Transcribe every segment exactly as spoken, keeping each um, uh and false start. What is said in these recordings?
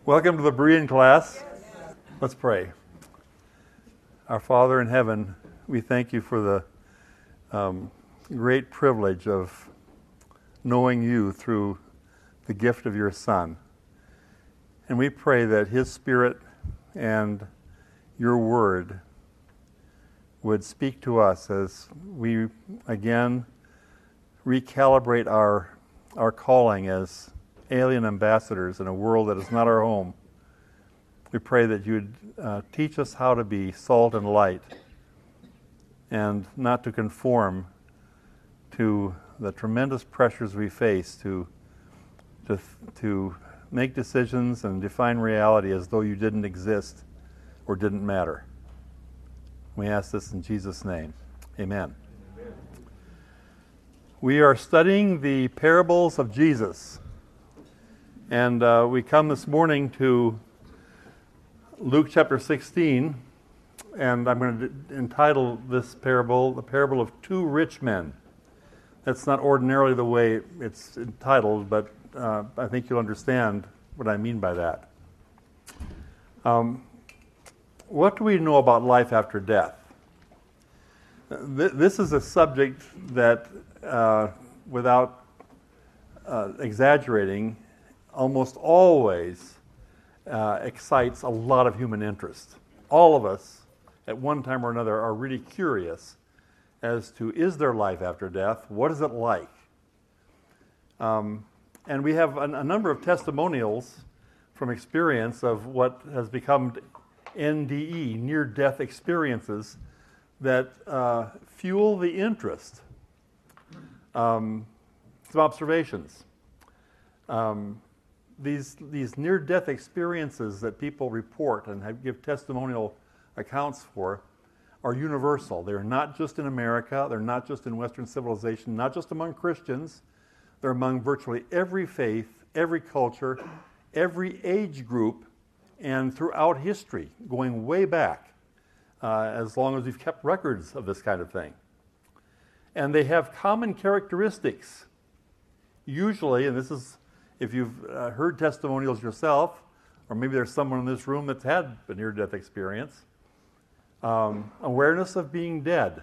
Welcome to the Berean class. Let's pray. Our Father in heaven, we thank you for the um, great privilege of knowing you through the gift of your Son. And we pray that his Spirit and your word would speak to us as we again recalibrate our our calling as alien ambassadors in a world that is not our home. We pray that you would uh, teach us how to be salt and light and not to conform to the tremendous pressures we face to, to, to make decisions and define reality as though you didn't exist or didn't matter. We ask this in Jesus' name. Amen. Amen. We are studying the parables of Jesus. And uh, we come this morning to Luke chapter sixteen, and I'm going to d- entitle this parable, the parable of two rich men. That's not ordinarily the way it's entitled, but uh, I think you'll understand what I mean by that. Um, what do we know about life after death? Th- this is a subject that, uh, without uh, exaggerating, almost always uh, excites a lot of human interest. All of us, at one time or another, are really curious as to, is there life after death? What is it like? Um, and we have a, a number of testimonials from experience of what has become N D E, near-death experiences, that uh, fuel the interest. Um, some observations. Um, These these near-death experiences that people report and have, give testimonial accounts for are universal. They're not just in America. They're not just in Western civilization, not just among Christians. They're among virtually every faith, every culture, every age group, and throughout history, going way back, uh, as long as we've kept records of this kind of thing. And they have common characteristics. Usually, and this is if you've uh, heard testimonials yourself, or maybe there's someone in this room that's had a near-death experience, um, awareness of being dead,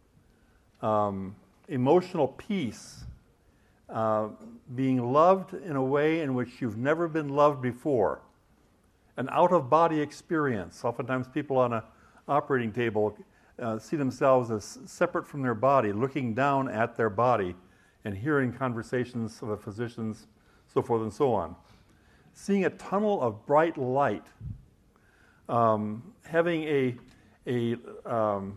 um, emotional peace, uh, being loved in a way in which you've never been loved before, an out-of-body experience. Oftentimes people on an operating table uh, see themselves as separate from their body, looking down at their body and hearing conversations of the physicians, so forth and so on. Seeing a tunnel of bright light, um, having a a um,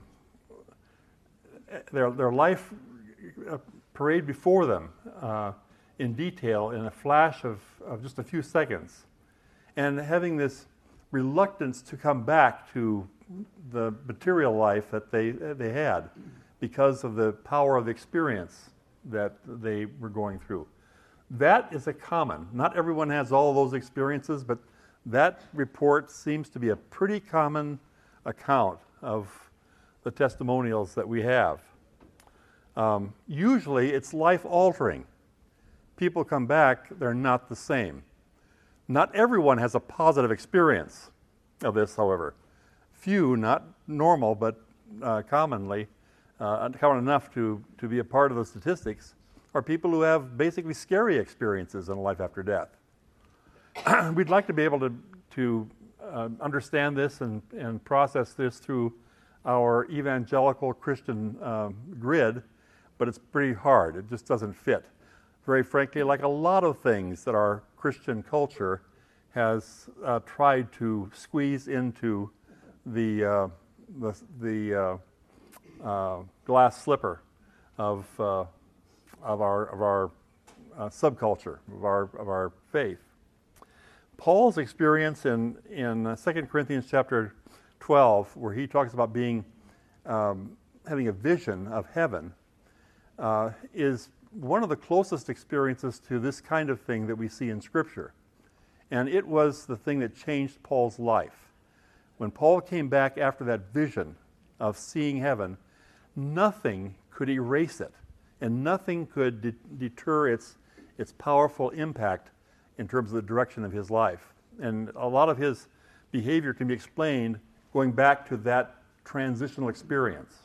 their their life parade before them uh, in detail in a flash of, of just a few seconds, and having this reluctance to come back to the material life that they they had because of the power of the experience that they were going through. That is a common. Not everyone has all those experiences, but that report seems to be a pretty common account of the testimonials that we have. Um, usually it's life-altering. People come back, they're not the same. Not everyone has a positive experience of this, however. Few, not normal, but uh, commonly, uh, common enough to, to be a part of the statistics, are people who have basically scary experiences in life after death. We'd like to be able to, to uh, understand this and, and process this through our evangelical Christian um, grid, but it's pretty hard. It just doesn't fit. Very frankly, like a lot of things that our Christian culture has uh, tried to squeeze into the, uh, the, the uh, uh, glass slipper of uh, of our of our uh, subculture, of our of our faith. Paul's experience in in uh, Second Corinthians chapter twelve, where he talks about being um, having a vision of heaven, uh, is one of the closest experiences to this kind of thing that we see in Scripture, and it was the thing that changed Paul's life. When Paul came back after that vision of seeing heaven, nothing could erase it. And nothing could de- deter its its powerful impact in terms of the direction of his life. And a lot of his behavior can be explained going back to that transitional experience.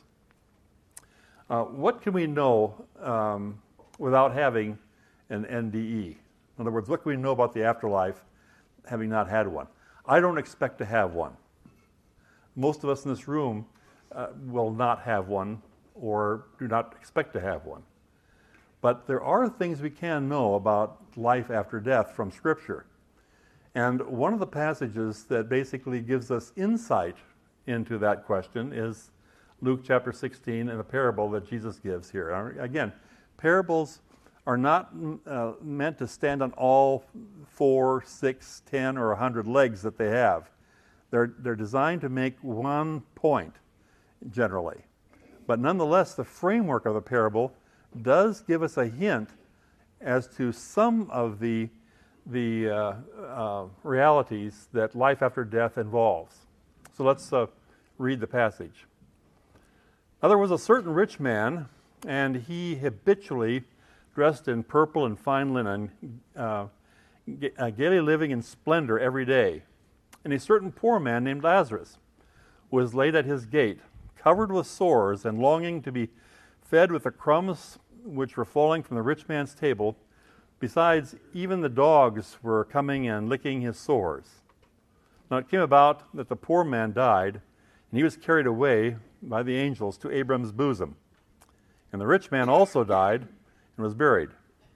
Uh, what can we know um, without having an N D E? In other words, what can we know about the afterlife having not had one? I don't expect to have one. Most of us in this room uh, will not have one or do not expect to have one. But there are things we can know about life after death from Scripture. And one of the passages that basically gives us insight into that question is Luke chapter sixteen and the parable that Jesus gives here. Again, parables are not uh, meant to stand on all four, six, ten, or a hundred legs that they have. They're, they're designed to make one point, generally. But nonetheless, the framework of the parable does give us a hint as to some of the, the uh, uh, realities that life after death involves. So let's uh, read the passage. Now there was a certain rich man, and he habitually dressed in purple and fine linen, uh, g- uh, gaily living in splendor every day. And a certain poor man named Lazarus was laid at his gate, covered with sores and longing to be fed with the crumbs which were falling from the rich man's table. Besides, even the dogs were coming and licking his sores. Now it came about that the poor man died, and he was carried away by the angels to Abram's bosom. And the rich man also died and was buried.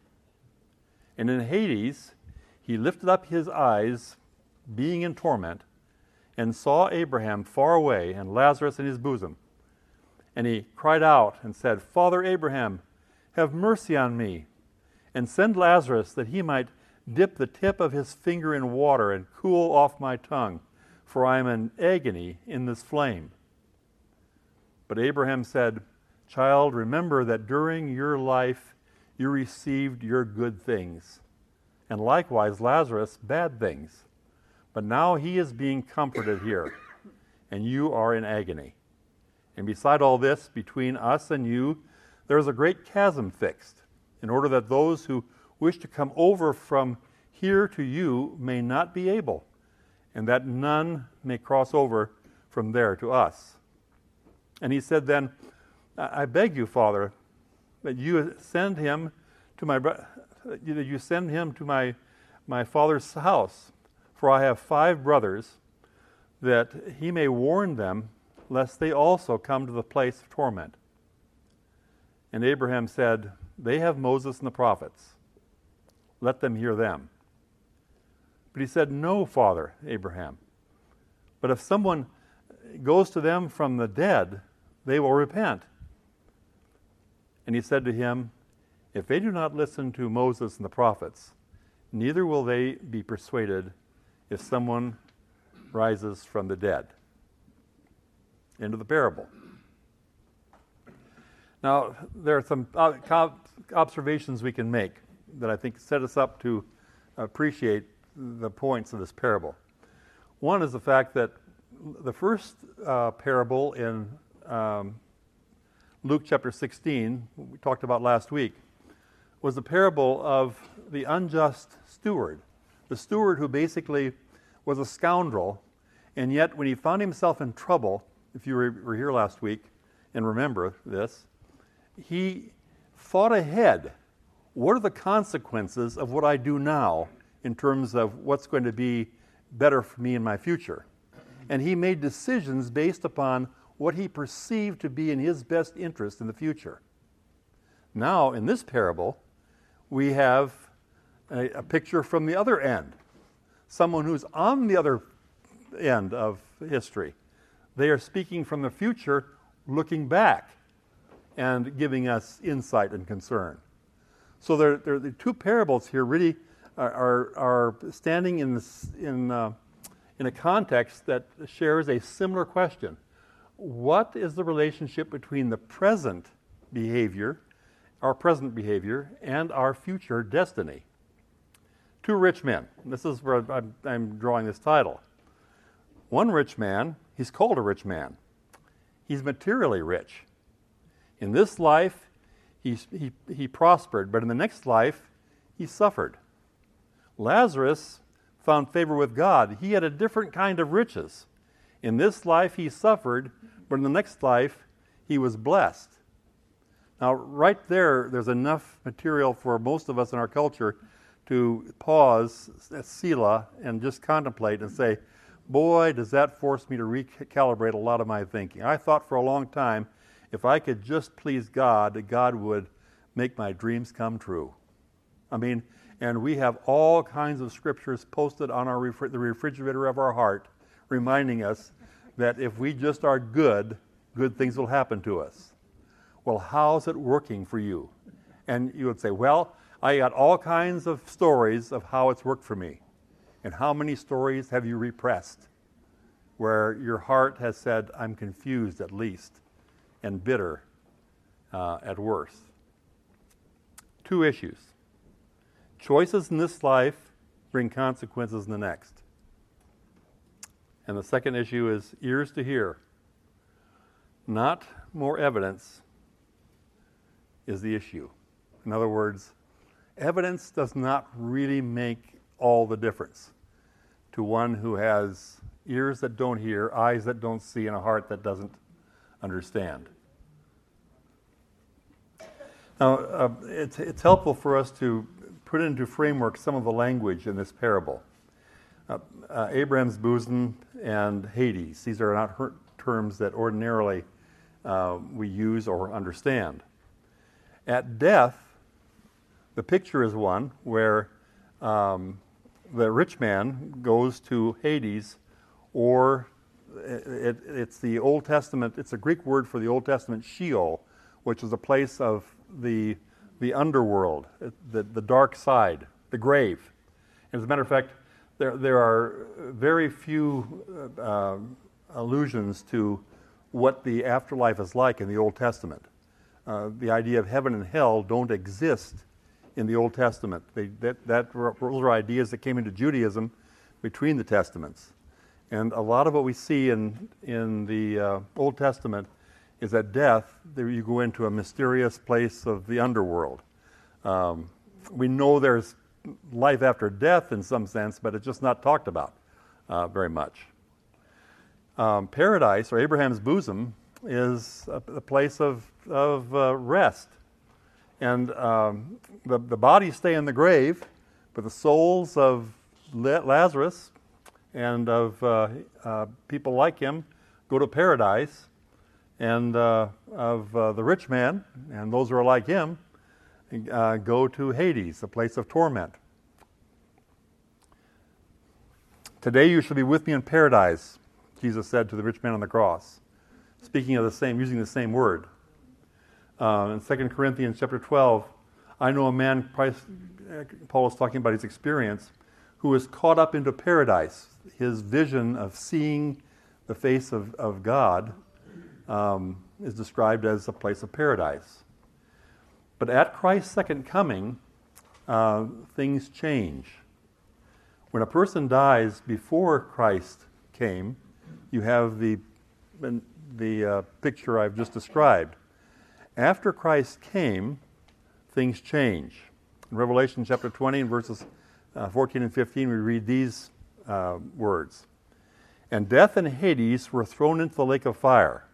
And in Hades he lifted up his eyes, being in torment, and saw Abraham far away and Lazarus in his bosom. And he cried out and said, Father Abraham, have mercy on me, and send Lazarus that he might dip the tip of his finger in water and cool off my tongue, for I am in agony in this flame. But Abraham said, Child, remember that during your life you received your good things, and likewise Lazarus bad things. But now he is being comforted here, and you are in agony. And beside all this, between us and you, there is a great chasm fixed, in order that those who wish to come over from here to you may not be able, and that none may cross over from there to us. And he said then, I beg you, Father, that you send him to my bro- that you send him to my my father's house, for I have five brothers, that he may warn them, lest they also come to the place of torment. And Abraham said, They have Moses and the prophets. Let them hear them. But he said, No, Father Abraham. But if someone goes to them from the dead, they will repent. And he said to him, If they do not listen to Moses and the prophets, neither will they be persuaded if someone rises from the dead. End of the parable. Now, there are some observations we can make that I think set us up to appreciate the points of this parable. One is the fact that the first uh, parable in um, Luke chapter sixteen, we talked about last week, was the parable of the unjust steward. The steward who basically was a scoundrel, and yet when he found himself in trouble, if you were here last week and remember this, he thought ahead. What are the consequences of what I do now in terms of what's going to be better for me in my future? And he made decisions based upon what he perceived to be in his best interest in the future. Now, in this parable, we have a, a picture from the other end. Someone who's on the other end of history. They are speaking from the future, looking back, and giving us insight and concern. So there, there, the two parables here really are, are, are standing in, this, in, uh, in a context that shares a similar question. What is the relationship between the present behavior, our present behavior, and our future destiny? Two rich men. This is where I'm, I'm drawing this title. One rich man, he's called a rich man. He's materially rich. In this life, he, he, he prospered, but in the next life, he suffered. Lazarus found favor with God. He had a different kind of riches. In this life he suffered, but in the next life he was blessed. Now, right there, there's enough material for most of us in our culture to pause, Selah, and just contemplate and say, boy, does that force me to recalibrate a lot of my thinking. I thought for a long time, if I could just please God, that God would make my dreams come true. I mean, and we have all kinds of scriptures posted on our refri- the refrigerator of our heart, reminding us that if we just are good, good things will happen to us. Well, how's it working for you? And you would say, well, I got all kinds of stories of how it's worked for me. And how many stories have you repressed where your heart has said, I'm confused at least, and bitter uh, at worst? Two issues. Choices in this life bring consequences in the next. And the second issue is ears to hear. Not more evidence is the issue. In other words, evidence does not really make all the difference to one who has ears that don't hear, eyes that don't see, and a heart that doesn't understand. Now, uh, it's, it's helpful for us to put into framework some of the language in this parable. Uh, uh, Abraham's bosom and Hades, these are not her- terms that ordinarily uh, we use or understand. At death, the picture is one where um, the rich man goes to Hades, or it, it, it's the Old Testament, it's a Greek word for the Old Testament Sheol, which is a place of the the underworld, the, the dark side, the grave. And as a matter of fact, there, there are very few uh, allusions to what the afterlife is like in the Old Testament. Uh, the idea of heaven and hell don't exist in the Old Testament. They, that, that, those are ideas that came into Judaism between the Testaments. And a lot of what we see in, in the uh, Old Testament is at death, there you go into a mysterious place of the underworld. Um, we know there's life after death in some sense, but it's just not talked about uh, very much. Um, paradise, or Abraham's bosom, is a, a place of, of uh, rest. And um, the, the bodies stay in the grave, but the souls of Lazarus and of uh, uh, people like him go to paradise, and uh, of uh, the rich man, and those who are like him, uh, go to Hades, a place of torment. Today you shall be with me in paradise, Jesus said to the rich man on the cross, speaking of the same, using the same word. Uh, in Second Corinthians chapter twelve, I know a man, Paul is talking about his experience, who is caught up into paradise. His vision of seeing the face of, of God um, is described as a place of paradise. But at Christ's second coming, uh, things change. When a person dies before Christ came, you have the, the uh, picture I've just described. After Christ came, things change. In Revelation chapter twenty, and verses uh, fourteen and fifteen, we read these uh, words. And death and Hades were thrown into the lake of fire.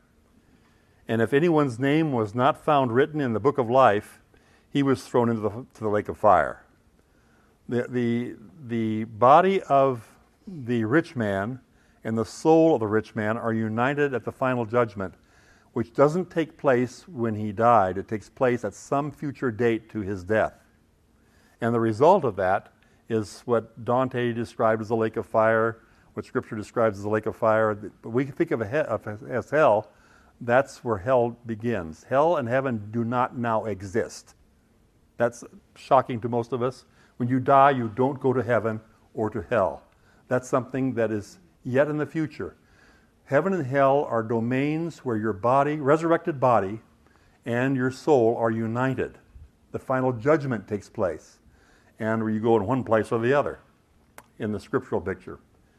And if anyone's name was not found written in the book of life, he was thrown into the, to the lake of fire. The, the, the body of the rich man and the soul of the rich man are united at the final judgment, which doesn't take place when he died. It takes place at some future date to his death. And the result of that is what Dante described as the lake of fire, what Scripture describes as the lake of fire. But we think of it as hell. That's where hell begins. Hell and heaven do not now exist. That's shocking to most of us. When you die, you don't go to heaven or to hell. That's something that is yet in the future. Heaven and hell are domains where your body, resurrected body, and your soul are united. The final judgment takes place, and where you go in one place or the other in the scriptural picture.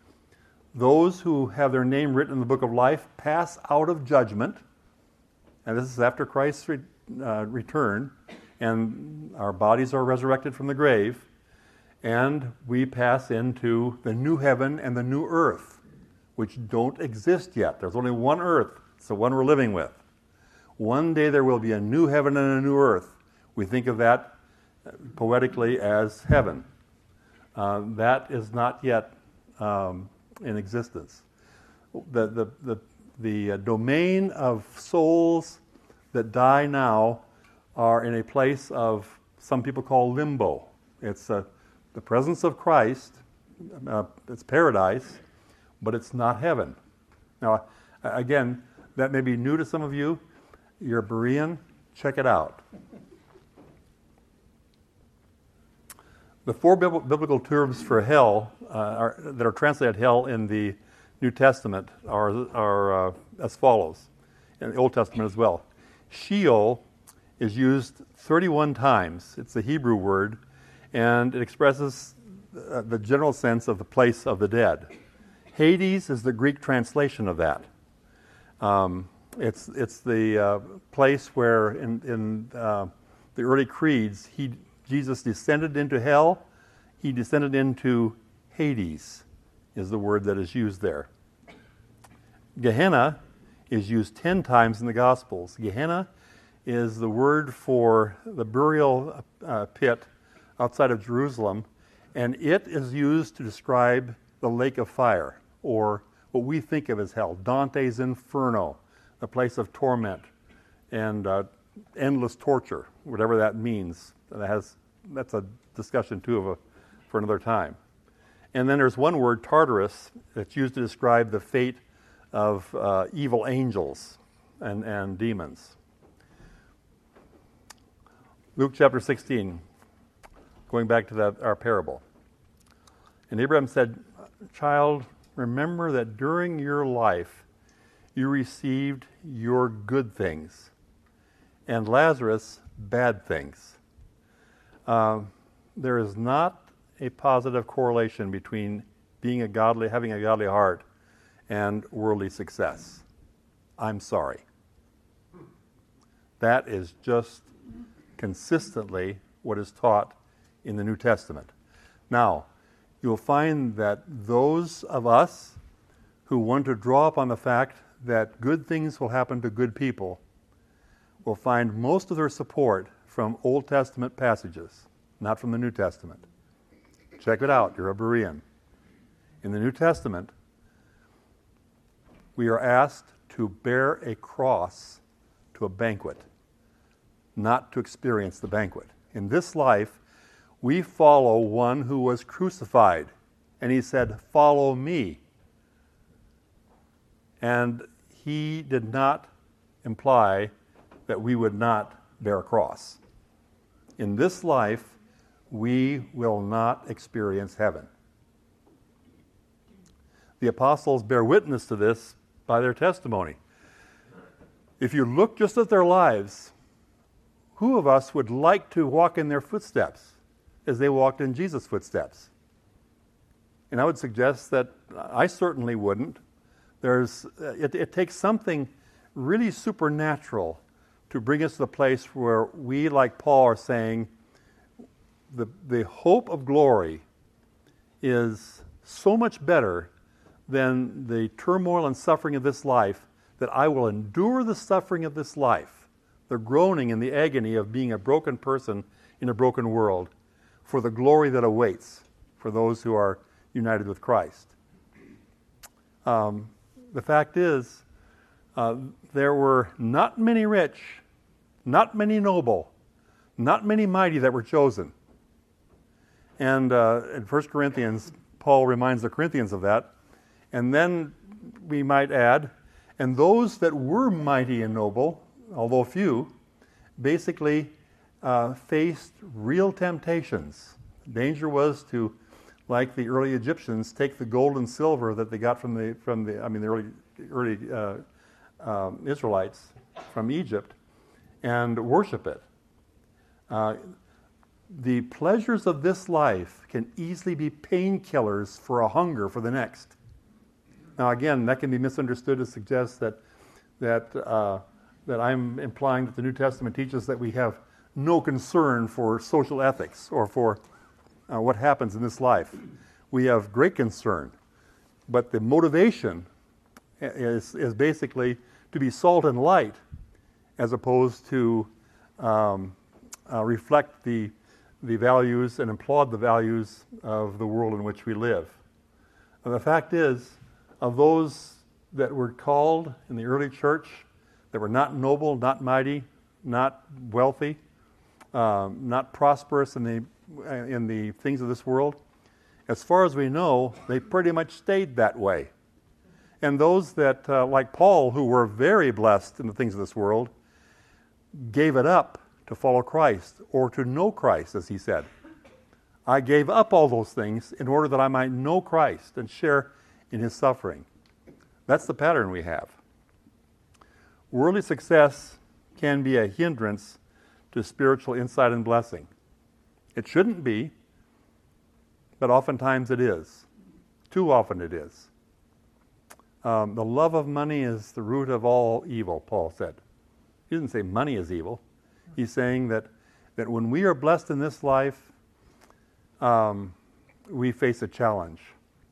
Those who have their name written in the book of life pass out of judgment, and this is after Christ's re- uh, return, and our bodies are resurrected from the grave, And we pass into the new heaven and the new earth, which don't exist yet. There's only one earth. It's the one we're living with. One day there will be a new heaven and a new earth. We think of that poetically as heaven. Uh, that is not yet um, in existence. The, the, the, the domain of souls that die now are in a place of, some people call limbo. It's uh, the presence of Christ. Uh, it's paradise, but it's not heaven. Now, again, that may be new to some of you. You're a Berean. Check it out. The four bib- biblical terms for hell uh, are, that are translated hell in the New Testament are, are uh, as follows, in the Old Testament as well. Sheol is used thirty-one times. It's a Hebrew word, and it expresses uh, the general sense of the place of the dead. Hades is the Greek translation of that. Um, it's it's the uh, place where in, in uh, the early creeds, he Jesus descended into hell. He descended into Hades, is the word that is used there. Gehenna is used ten times in the Gospels. Gehenna is the word for the burial uh, pit outside of Jerusalem, and it is used to describe the lake of fire, or what we think of as hell, Dante's Inferno, the place of torment and uh, endless torture, whatever that means. That has that's a discussion too of a, for another time. And then there's one word, Tartarus, that's used to describe the fate of uh, evil angels and, and demons. Luke chapter sixteen, going back to that our parable. And Abraham said, "Child, remember that during your life you received your good things, and Lazarus bad things." Uh, there is not a positive correlation between being a godly, having a godly heart, and worldly success. I'm sorry. That is just consistently what is taught in the New Testament. Now, you'll find that those of us who want to draw upon the fact that good things will happen to good people will find most of their support from Old Testament passages, not from the New Testament. Check it out, you're a Berean. In the New Testament, we are asked to bear a cross to a banquet, not to experience the banquet. In this life, we follow one who was crucified, and he said, "Follow me." And he did not imply that we would not bear a cross. In this life, we will not experience heaven. The apostles bear witness to this by their testimony. If you look just at their lives, who of us would like to walk in their footsteps as they walked in Jesus' footsteps? And I would suggest that I certainly wouldn't. There's, it, it takes something really supernatural to bring us to the place where we, like Paul, are saying, the, the hope of glory is so much better than the turmoil and suffering of this life, that I will endure the suffering of this life, the groaning and the agony of being a broken person in a broken world, for the glory that awaits for those who are united with Christ. Um, the fact is, uh, there were not many rich, not many noble, not many mighty that were chosen. And uh, in First Corinthians, Paul reminds the Corinthians of that. And then we might add, and those that were mighty and noble, although few, basically uh, faced real temptations. Danger was to, like the early Egyptians, take the gold and silver that they got from the from the I mean the early early uh, um, Israelites from Egypt and worship it. Uh, the pleasures of this life can easily be painkillers for a hunger for the next. Now, again, that can be misunderstood to suggest that that uh, that I'm implying that the New Testament teaches that we have no concern for social ethics or for uh, what happens in this life. We have great concern. But the motivation is, is basically to be salt and light as opposed to um, uh, reflect the, the values and applaud the values of the world in which we live. And the fact is, of those that were called in the early church, that were not noble, not mighty, not wealthy, um, not prosperous in the, in the things of this world, as far as we know, they pretty much stayed that way. And those that, uh, like Paul, who were very blessed in the things of this world, gave it up to follow Christ, or to know Christ, as he said. I gave up all those things in order that I might know Christ and share in his suffering. That's the pattern we have. Worldly success can be a hindrance to spiritual insight and blessing. It shouldn't be, but oftentimes it is. Too often it is. Um, the love of money is the root of all evil, Paul said. He didn't say money is evil. He's saying that, that when we are blessed in this life, um, we face a challenge.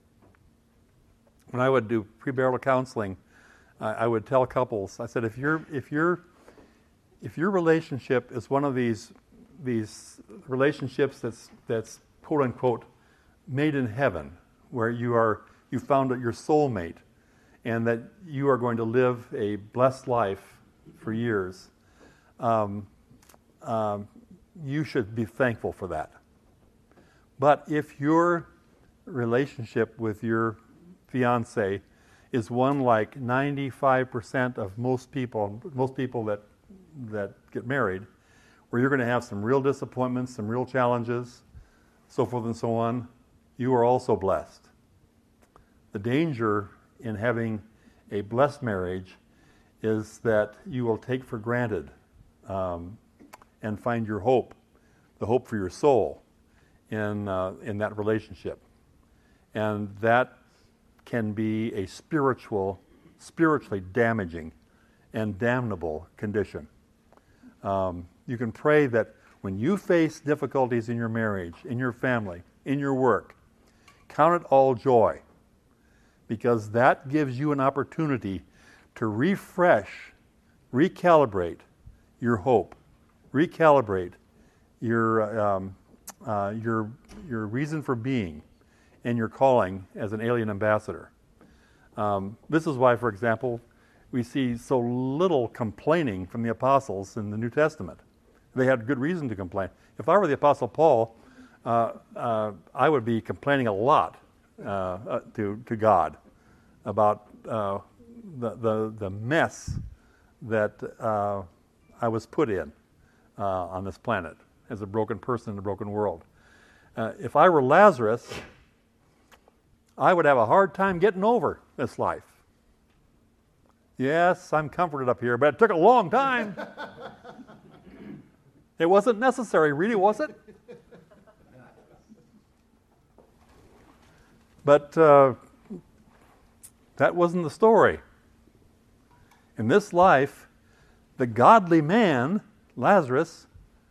When I would do premarital counseling, I, I would tell couples, I said, if you're if you're if your relationship is one of these these relationships that's that's quote unquote made in heaven, where you are you found your soulmate, and that you are going to live a blessed life for years, um, um, you should be thankful for that. But if your relationship with your fiance is one like ninety-five percent of most people, most people that that get married, where you're going to have some real disappointments, some real challenges, so forth and so on, you are also blessed. The danger in having a blessed marriage is that you will take for granted um, and find your hope, the hope for your soul, in uh, in that relationship, and that can be a spiritual, spiritually damaging and damnable condition. Um, you can pray that when you face difficulties in your marriage, in your family, in your work, count it all joy, because that gives you an opportunity to refresh, recalibrate your hope, recalibrate your um, uh, your your reason for being and your calling as an alien ambassador. Um, this is why, for example, we see so little complaining from the apostles in the New Testament. They had good reason to complain. If I were the Apostle Paul, uh, uh, I would be complaining a lot uh, uh, to to God about uh, the, the the mess that uh, I was put in uh, on this planet as a broken person in a broken world. Uh, if I were Lazarus, I would have a hard time getting over this life. Yes, I'm comforted up here, but it took a long time. It wasn't necessary, really, was it? But uh, that wasn't the story. In this life, the godly man, Lazarus,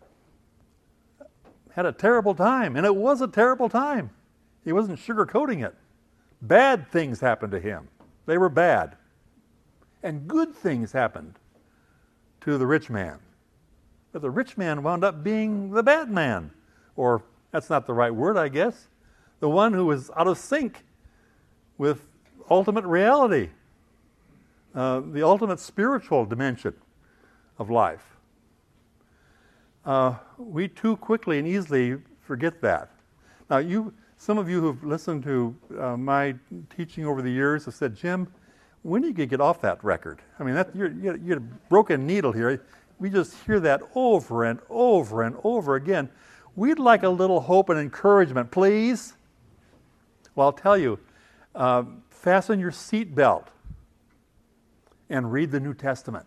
had a terrible time, and it was a terrible time. He wasn't sugarcoating it. Bad things happened to him. They were bad. And good things happened to the rich man. But the rich man wound up being the bad man. Or, that's not the right word, I guess. The one who was out of sync with ultimate reality. Uh, the ultimate spiritual dimension of life. Uh, we too quickly and easily forget that. Now, you, some of you who've listened to uh, my teaching over the years have said, Jim, when do you get off that record? I mean, that, you're, you're, you're a broken needle here. We just hear that over and over and over again. We'd like a little hope and encouragement, please. Well, I'll tell you, uh, fasten your seatbelt and read the New Testament.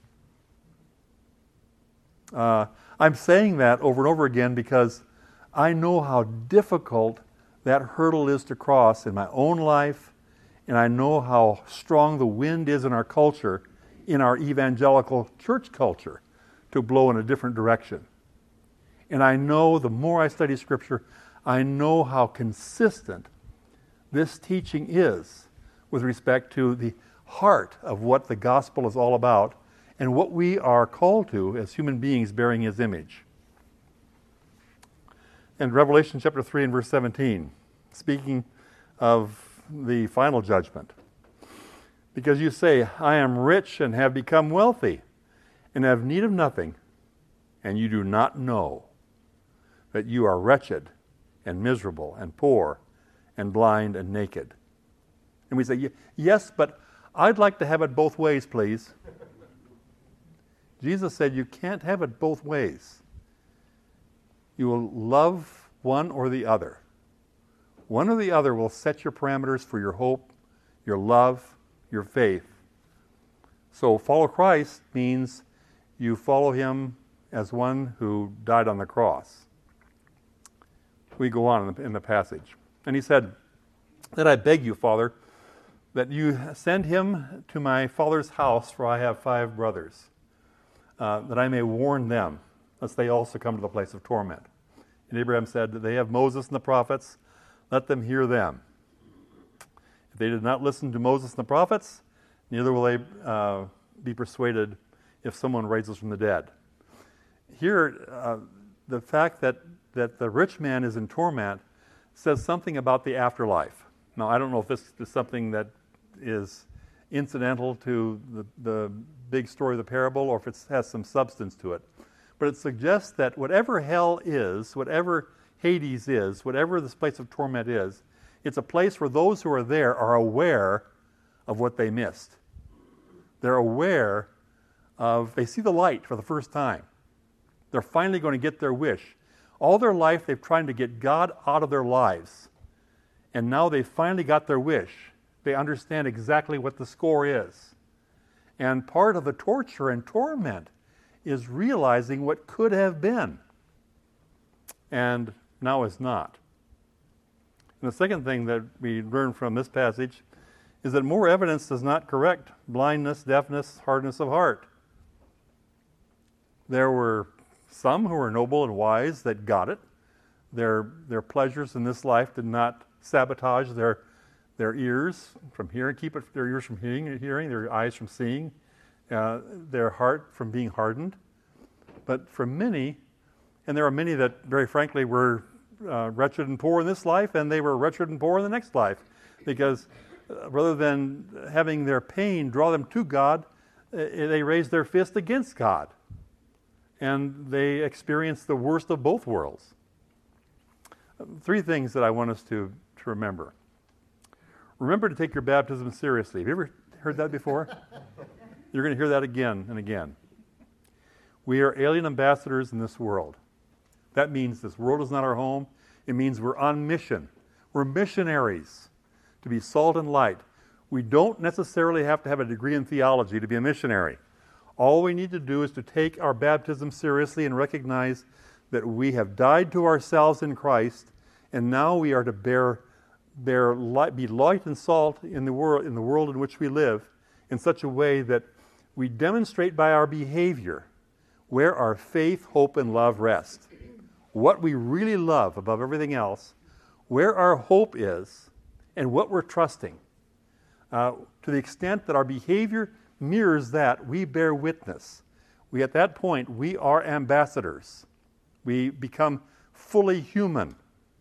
Uh, I'm saying that over and over again because I know how difficult that hurdle is to cross in my own life, and I know how strong the wind is in our culture, in our evangelical church culture, to blow in a different direction. And I know the more I study Scripture, I know how consistent this teaching is with respect to the heart of what the gospel is all about and what we are called to as human beings bearing his image. And Revelation chapter three and verse seventeen, speaking of the final judgment. Because you say, I am rich and have become wealthy and have need of nothing, and you do not know that you are wretched and miserable and poor and blind and naked. And we say, yes, but I'd like to have it both ways, please. Jesus said you can't have it both ways. You will love one or the other. One or the other will set your parameters for your hope, your love, your faith. So follow Christ means you follow him as one who died on the cross. We go on in the, in the passage. And he said, that I beg you, Father, that you send him to my father's house, for I have five brothers, uh, that I may warn them, lest they also come to the place of torment. And Abraham said, they have Moses and the prophets, let them hear them. If they did not listen to Moses and the prophets, neither will they uh, be persuaded if someone raises from the dead. Here, uh, the fact that, that the rich man is in torment says something about the afterlife. Now, I don't know if this is something that is incidental to the, the big story of the parable or if it has some substance to it. But it suggests that whatever hell is, whatever Hades is, whatever this place of torment is, it's a place where those who are there are aware of what they missed. They're aware of, they see the light for the first time. They're finally going to get their wish. All their life they've tried to get God out of their lives. And now they've finally got their wish. They understand exactly what the score is. And part of the torture and torment is realizing what could have been and now is not. And the second thing that we learn from this passage is that more evidence does not correct blindness, deafness, hardness of heart. There were some who were noble and wise that got it. Their, their pleasures in this life did not sabotage their, their ears from hearing, keep it, their ears from hearing, hearing, their eyes from seeing, uh, their heart from being hardened. But for many, and there are many that very frankly were uh, wretched and poor in this life, and they were wretched and poor in the next life, because uh, rather than having their pain draw them to God, uh, they raised their fist against God. And they experienced the worst of both worlds. Three things that I want us to, to remember. Remember to take your baptism seriously. Have you ever heard that before? You're going to hear that again and again. We are alien ambassadors in this world. That means this world is not our home. It means we're on mission. We're missionaries to be salt and light. We don't necessarily have to have a degree in theology to be a missionary. All we need to do is to take our baptism seriously and recognize that we have died to ourselves in Christ, and now we are to bear, bear light, be light and salt in the world, in the world in which we live, in such a way that we demonstrate by our behavior where our faith, hope, and love rest. What we really love above everything else, where our hope is, and what we're trusting. Uh, to the extent that our behavior mirrors that, we bear witness. We, at that point, we are ambassadors. We become fully human.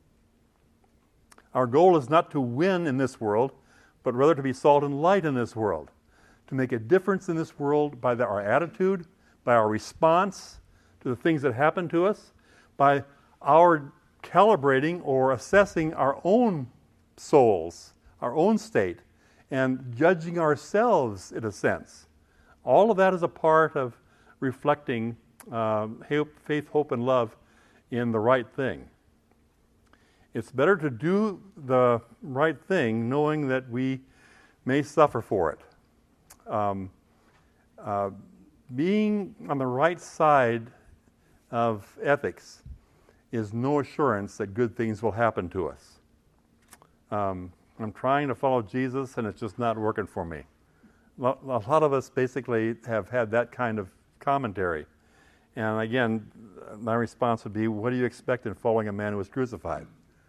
Our goal is not to win in this world, but rather to be salt and light in this world, to make a difference in this world by the, our attitude, by our response to the things that happen to us, by our calibrating or assessing our own souls, our own state, and judging ourselves in a sense. All of that is a part of reflecting um, hope, faith, hope, and love in the right thing. It's better to do the right thing knowing that we may suffer for it. Um, uh, being on the right side of ethics is no assurance that good things will happen to us. Um, I'm trying to follow Jesus, and it's just not working for me. A lot of us basically have had that kind of commentary. And again, my response would be, what do you expect in following a man who was crucified?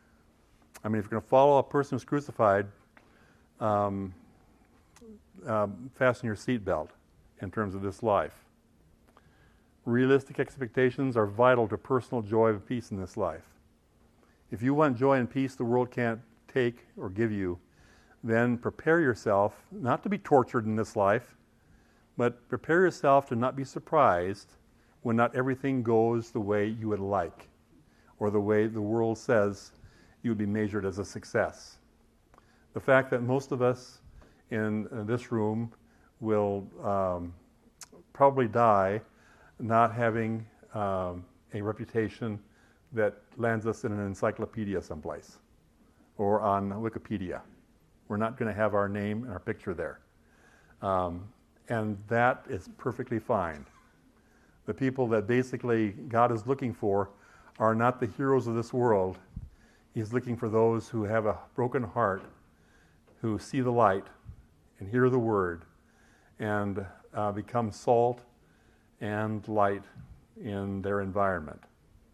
I mean, if you're going to follow a person who's crucified, um, um, fasten your seatbelt in terms of this life. Realistic expectations are vital to personal joy and peace in this life. If you want joy and peace the world can't take or give you, then prepare yourself not to be tortured in this life, but prepare yourself to not be surprised when not everything goes the way you would like, or the way the world says you would be measured as a success. The fact that most of us in uh, this room will um, probably die not having um, a reputation that lands us in an encyclopedia someplace or on Wikipedia. We're not going to have our name and our picture there. Um, and that is perfectly fine. The people that basically God is looking for are not the heroes of this world. He's looking for those who have a broken heart, who see the light and hear the word and uh, become salt and light in their environment.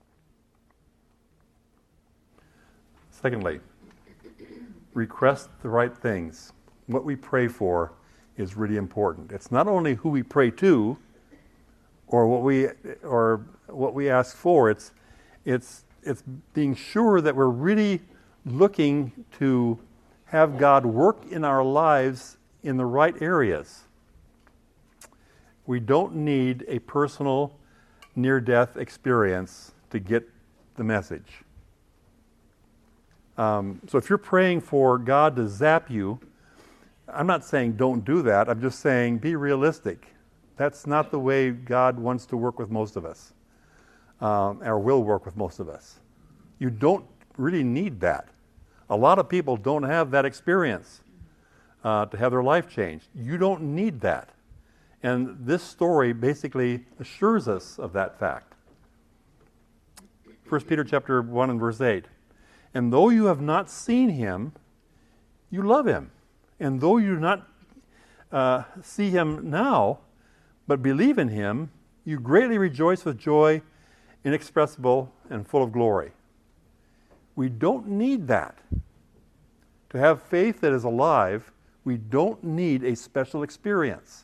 Secondly, request the right things. What we pray for is really important. It's not only who we pray to or what we or what we ask for, it's it's it's being sure that we're really looking to have God work in our lives in the right areas. We don't need a personal near-death experience to get the message. Um, so if you're praying for God to zap you, I'm not saying don't do that. I'm just saying be realistic. That's not the way God wants to work with most of us, um, or will work with most of us. You don't really need that. A lot of people don't have that experience uh, to have their life changed. You don't need that. And this story basically assures us of that fact. First Peter chapter one and verse eight. And though you have not seen him, you love him. And though you do not uh, see him now, but believe in him, you greatly rejoice with joy inexpressible and full of glory. We don't need that. To have faith that is alive, we don't need a special experience.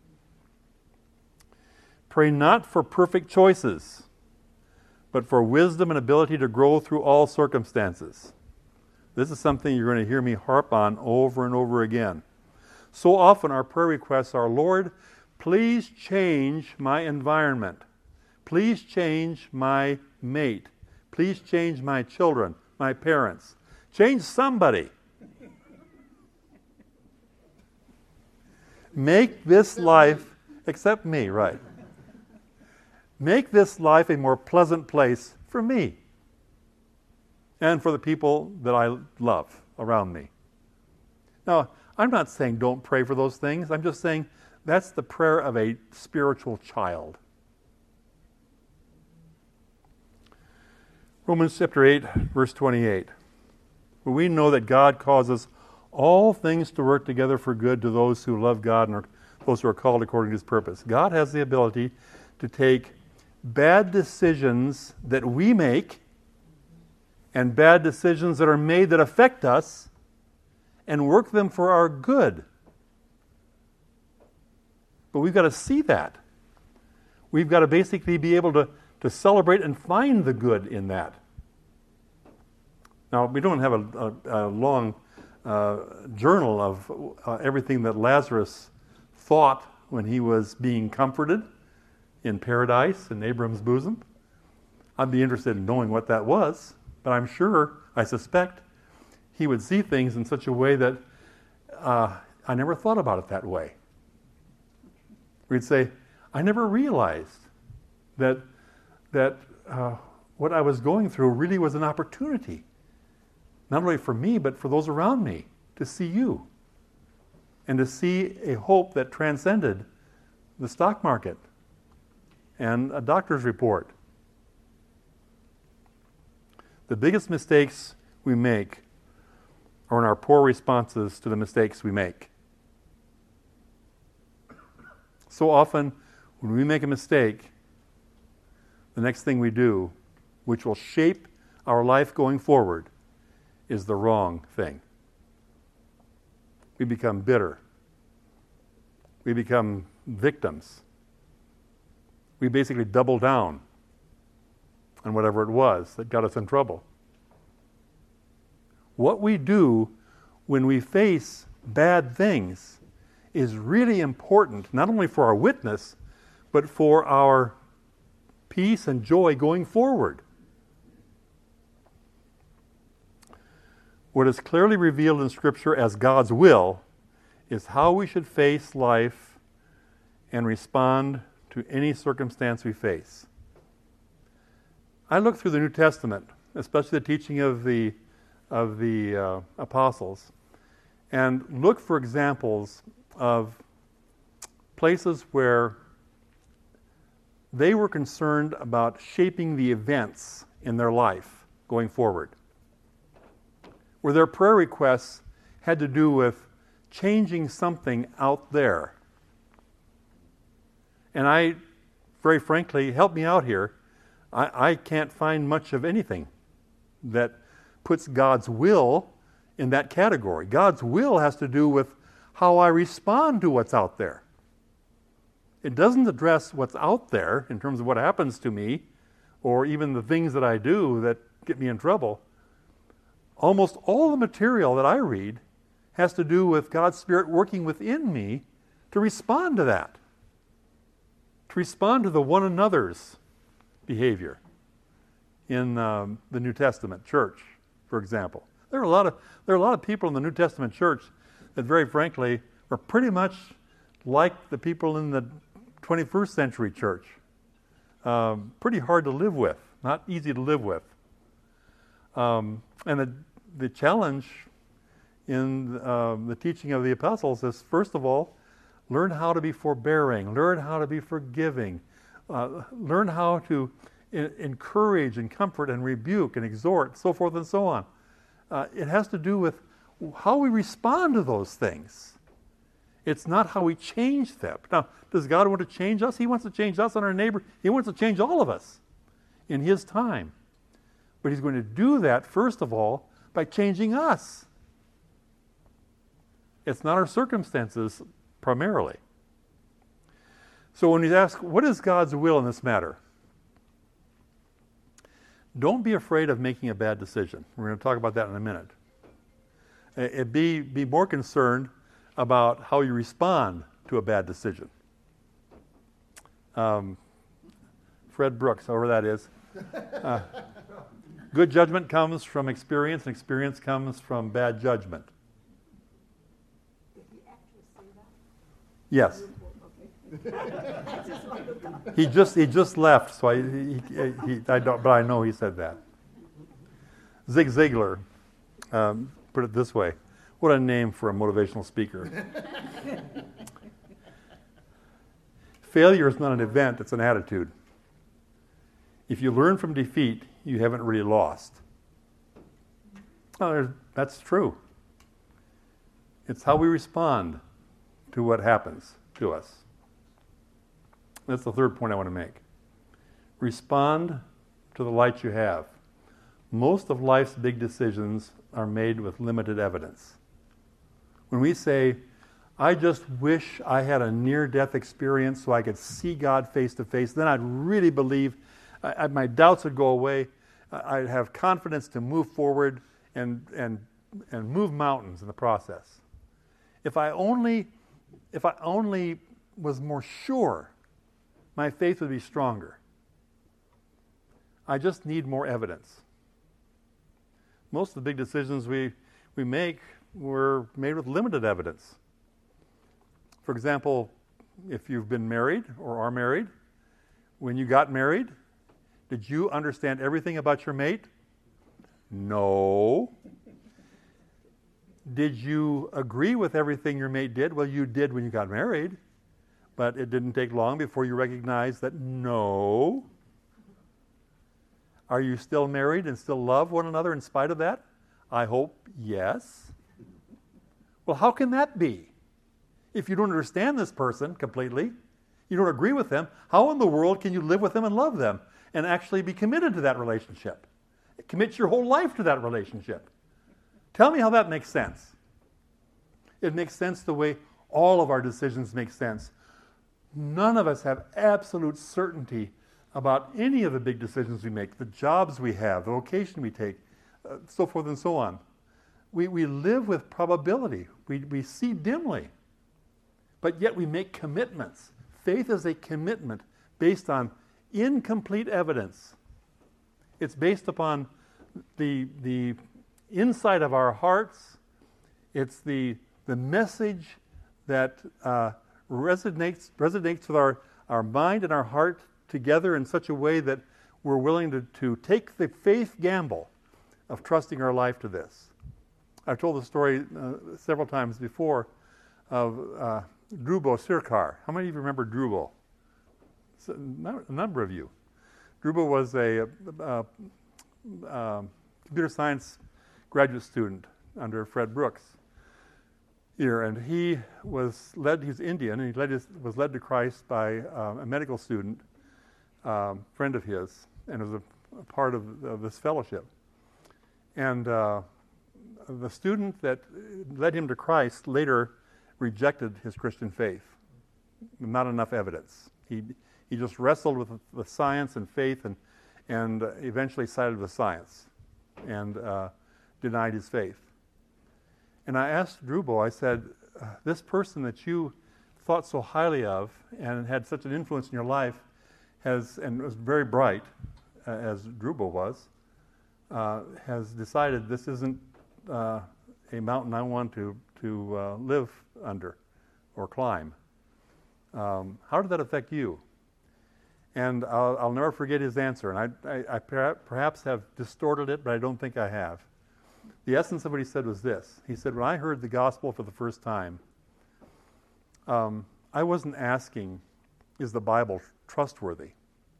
Pray not for perfect choices, but for wisdom and ability to grow through all circumstances. This is something you're going to hear me harp on over and over again. So often our prayer requests are, Lord, please change my environment. Please change my mate. Please change my children, my parents. Change somebody. Make this life, except me, right? Make this life a more pleasant place for me and for the people that I love around me. Now, I'm not saying don't pray for those things. I'm just saying that's the prayer of a spiritual child. Romans chapter eight, verse twenty-eight. For we know that God causes all things to work together for good to those who love God and are, those who are called according to his purpose. God has the ability to take bad decisions that we make and bad decisions that are made that affect us and work them for our good. But we've got to see that. We've got to basically be able to, to celebrate and find the good in that. Now, we don't have a, a, a long uh, journal of uh, everything that Lazarus thought when he was being comforted in paradise in Abraham's bosom. I'd be interested in knowing what that was, but I'm sure, I suspect, he would see things in such a way that uh, I never thought about it that way. We'd say, I never realized that that uh, what I was going through really was an opportunity, not only for me, but for those around me, to see you and to see a hope that transcended the stock market and a doctor's report. The biggest mistakes we make are in our poor responses to the mistakes we make. So often, when we make a mistake, the next thing we do, which will shape our life going forward, is the wrong thing. We become bitter. We become victims. We basically double down on whatever it was that got us in trouble. What we do when we face bad things is really important, not only for our witness, but for our peace and joy going forward. What is clearly revealed in Scripture as God's will is how we should face life and respond to any circumstance we face. I look through the New Testament, especially the teaching of the of the uh, apostles, and look for examples of places where they were concerned about shaping the events in their life going forward, where their prayer requests had to do with changing something out there. And I, very frankly, help me out here, I, I can't find much of anything that puts God's will in that category. God's will has to do with how I respond to what's out there. It doesn't address what's out there in terms of what happens to me or even the things that I do that get me in trouble. Almost all the material that I read has to do with God's Spirit working within me to respond to that, to respond to the one another's behavior in um, the New Testament church, for example. There are a lot of there are a lot of people in the New Testament church that, very frankly, are pretty much like the people in the twenty-first century church. Um, pretty hard to live with, not easy to live with. Um, and the the challenge in uh, the teaching of the apostles is, first of all, learn how to be forbearing, learn how to be forgiving, uh, learn how to I- encourage and comfort and rebuke and exhort, so forth and so on. Uh, it has to do with how we respond to those things. It's not how we change them. Now, does God want to change us? He wants to change us and our neighbor. He wants to change all of us in His time. But He's going to do that, first of all, by changing us. It's not our circumstances primarily. So when you ask, what is God's will in this matter? Don't be afraid of making a bad decision. We're going to talk about that in a minute. It be, be more concerned about how you respond to a bad decision. Um, Fred Brooks, however that is. Uh, good judgment comes from experience, and experience comes from bad judgment. Did he actually say that? Yes. He just he just left, so I he, he, I don't, but I know he said that. Zig Ziglar um, put it this way: what a name for a motivational speaker. Failure is not an event; it's an attitude. If you learn from defeat, you haven't really lost. Well, that's true. It's how we respond to what happens to us. That's the third point I want to make. Respond to the light you have. Most of life's big decisions are made with limited evidence. When we say, I just wish I had a near-death experience so I could see God face to face, then I'd really believe, I, I, my doubts would go away, I'd have confidence to move forward and, and, and move mountains in the process. If I only, if I only was more sure, my faith would be stronger. I just need more evidence. Most of the big decisions we, we make were made with limited evidence. For example, if you've been married or are married, when you got married, did you understand everything about your mate? No. Did you agree with everything your mate did? Well, you did when you got married. But it didn't take long before you recognized that no. Are you still married and still love one another in spite of that? I hope yes. Well, how can that be? If you don't understand this person completely, you don't agree with them, how in the world can you live with them and love them and actually be committed to that relationship? Commit your whole life to that relationship. Tell me how that makes sense. It makes sense the way all of our decisions make sense. None of us have absolute certainty about any of the big decisions we make, the jobs we have, the vocation we take, uh, so forth and so on. We, we live with probability. We, we see dimly. But yet we make commitments. Faith is a commitment based on incomplete evidence. It's based upon the, the insight of our hearts. It's the, the message that uh, resonates, resonates with our, our mind and our heart together in such a way that we're willing to, to take the faith gamble of trusting our life to this. I've told the story uh, several times before of uh, Drubo Sirkar. How many of you remember Drubo? A number of you. Drubo was a, a, a, a computer science graduate student under Fred Brooks here, and he was led, he was Indian, and he led his, was led to Christ by uh, a medical student, um, friend of his, and was a, a part of, of this fellowship. And uh, the student that led him to Christ later rejected his Christian faith. Not enough evidence. He he just wrestled with, with science and faith, and and eventually sided with science, and uh, denied his faith. And I asked Drubo, I said, uh, this person that you thought so highly of and had such an influence in your life has, and was very bright, uh, as Drubo was, uh, has decided this isn't uh, a mountain I want to, to uh, live under or climb. Um, how did that affect you? And I'll, I'll never forget his answer. And I, I, I perhaps have distorted it, but I don't think I have. The essence of what he said was this. He said, when I heard the gospel for the first time, um, I wasn't asking, is the Bible trustworthy?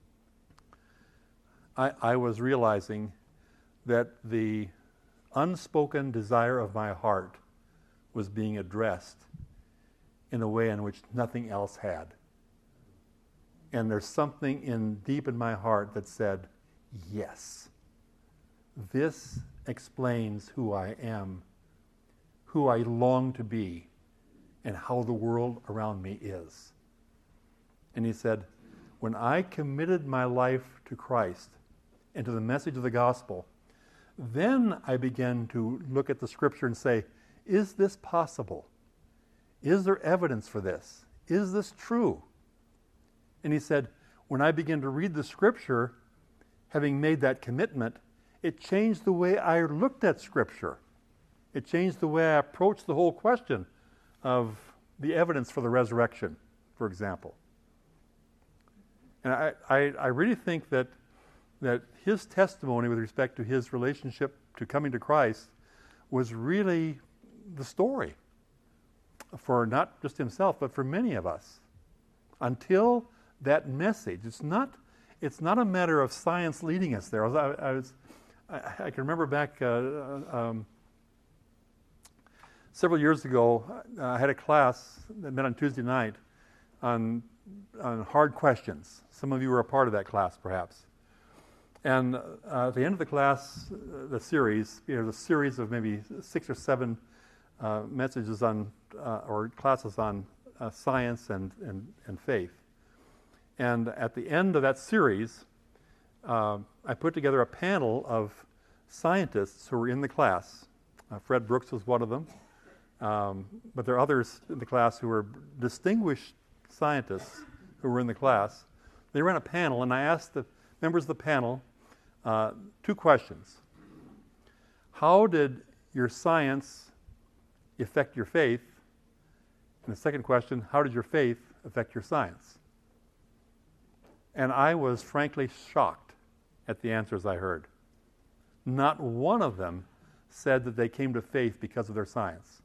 I, I was realizing that the unspoken desire of my heart was being addressed in a way in which nothing else had. And there's something in deep in my heart that said, yes, this explains who I am, who I long to be, and how the world around me is. And he said, when I committed my life to Christ and to the message of the gospel, then I began to look at the scripture and say, is this possible? Is there evidence for this? Is this true? And he said, when I began to read the scripture, having made that commitment, it changed the way I looked at scripture. It changed the way I approached the whole question of the evidence for the resurrection, for example. And I, I, I really think that that his testimony with respect to his relationship to coming to Christ was really the story for not just himself, but for many of us. Until that message, it's not, it's not a matter of science leading us there. I, was, I, I, was, I, I can remember back uh, um, several years ago, uh, I had a class that met on Tuesday night on, on hard questions. Some of you were a part of that class, perhaps. And uh, at the end of the class, uh, the series, you know, the series of maybe six or seven uh, messages on, uh, or classes on uh, science and, and, and faith. And at the end of that series, uh, I put together a panel of scientists who were in the class. Uh, Fred Brooks was one of them. Um, but there are others in the class who were distinguished scientists who were in the class. They ran a panel, and I asked the members of the panel uh, two questions. How did your science affect your faith? And the second question, how did your faith affect your science? And I was frankly shocked at the answers I heard. Not one of them said that they came to faith because of their science.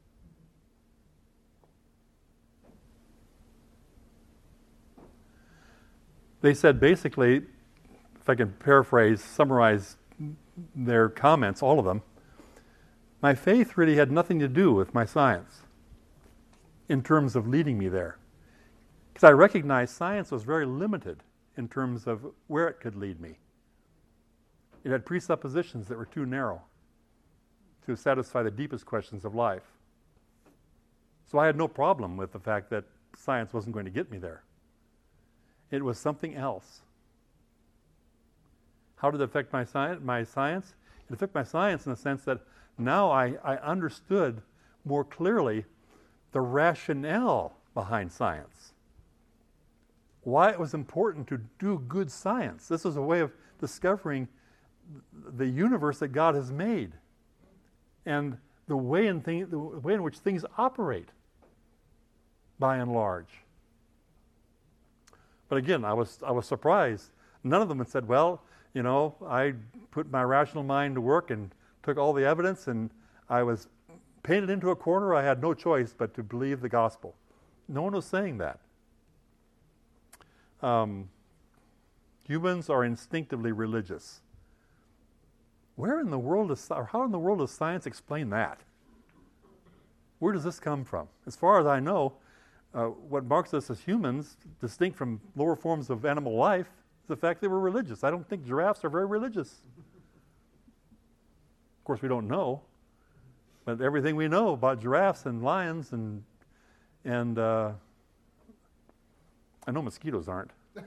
They said basically, if I can paraphrase, summarize their comments, all of them, my faith really had nothing to do with my science in terms of leading me there. Because I recognized science was very limited in terms of where it could lead me. It had presuppositions that were too narrow. to satisfy the deepest questions of life. So I had no problem with the fact that science wasn't going to get me there. It was something else. How did it affect my, sci- my science? It affected my science in the sense that now I, I understood more clearly the rationale behind science. Why it was important to do good science. This was a way of discovering the universe that God has made and the way in, thing, the way in which things operate, by and large. But again, I was I was surprised. None of them had said, well, you know, I put my rational mind to work and took all the evidence and I was painted into a corner. I had no choice but to believe the gospel. No one was saying that. Um, humans are instinctively religious. Where in the world is, or how in the world does science explain that? Where does this come from? As far as I know, uh, what marks us as humans, distinct from lower forms of animal life, is the fact that we're religious. I don't think giraffes are very religious. Of course, we don't know, but everything we know about giraffes and lions and and uh, I know mosquitoes aren't.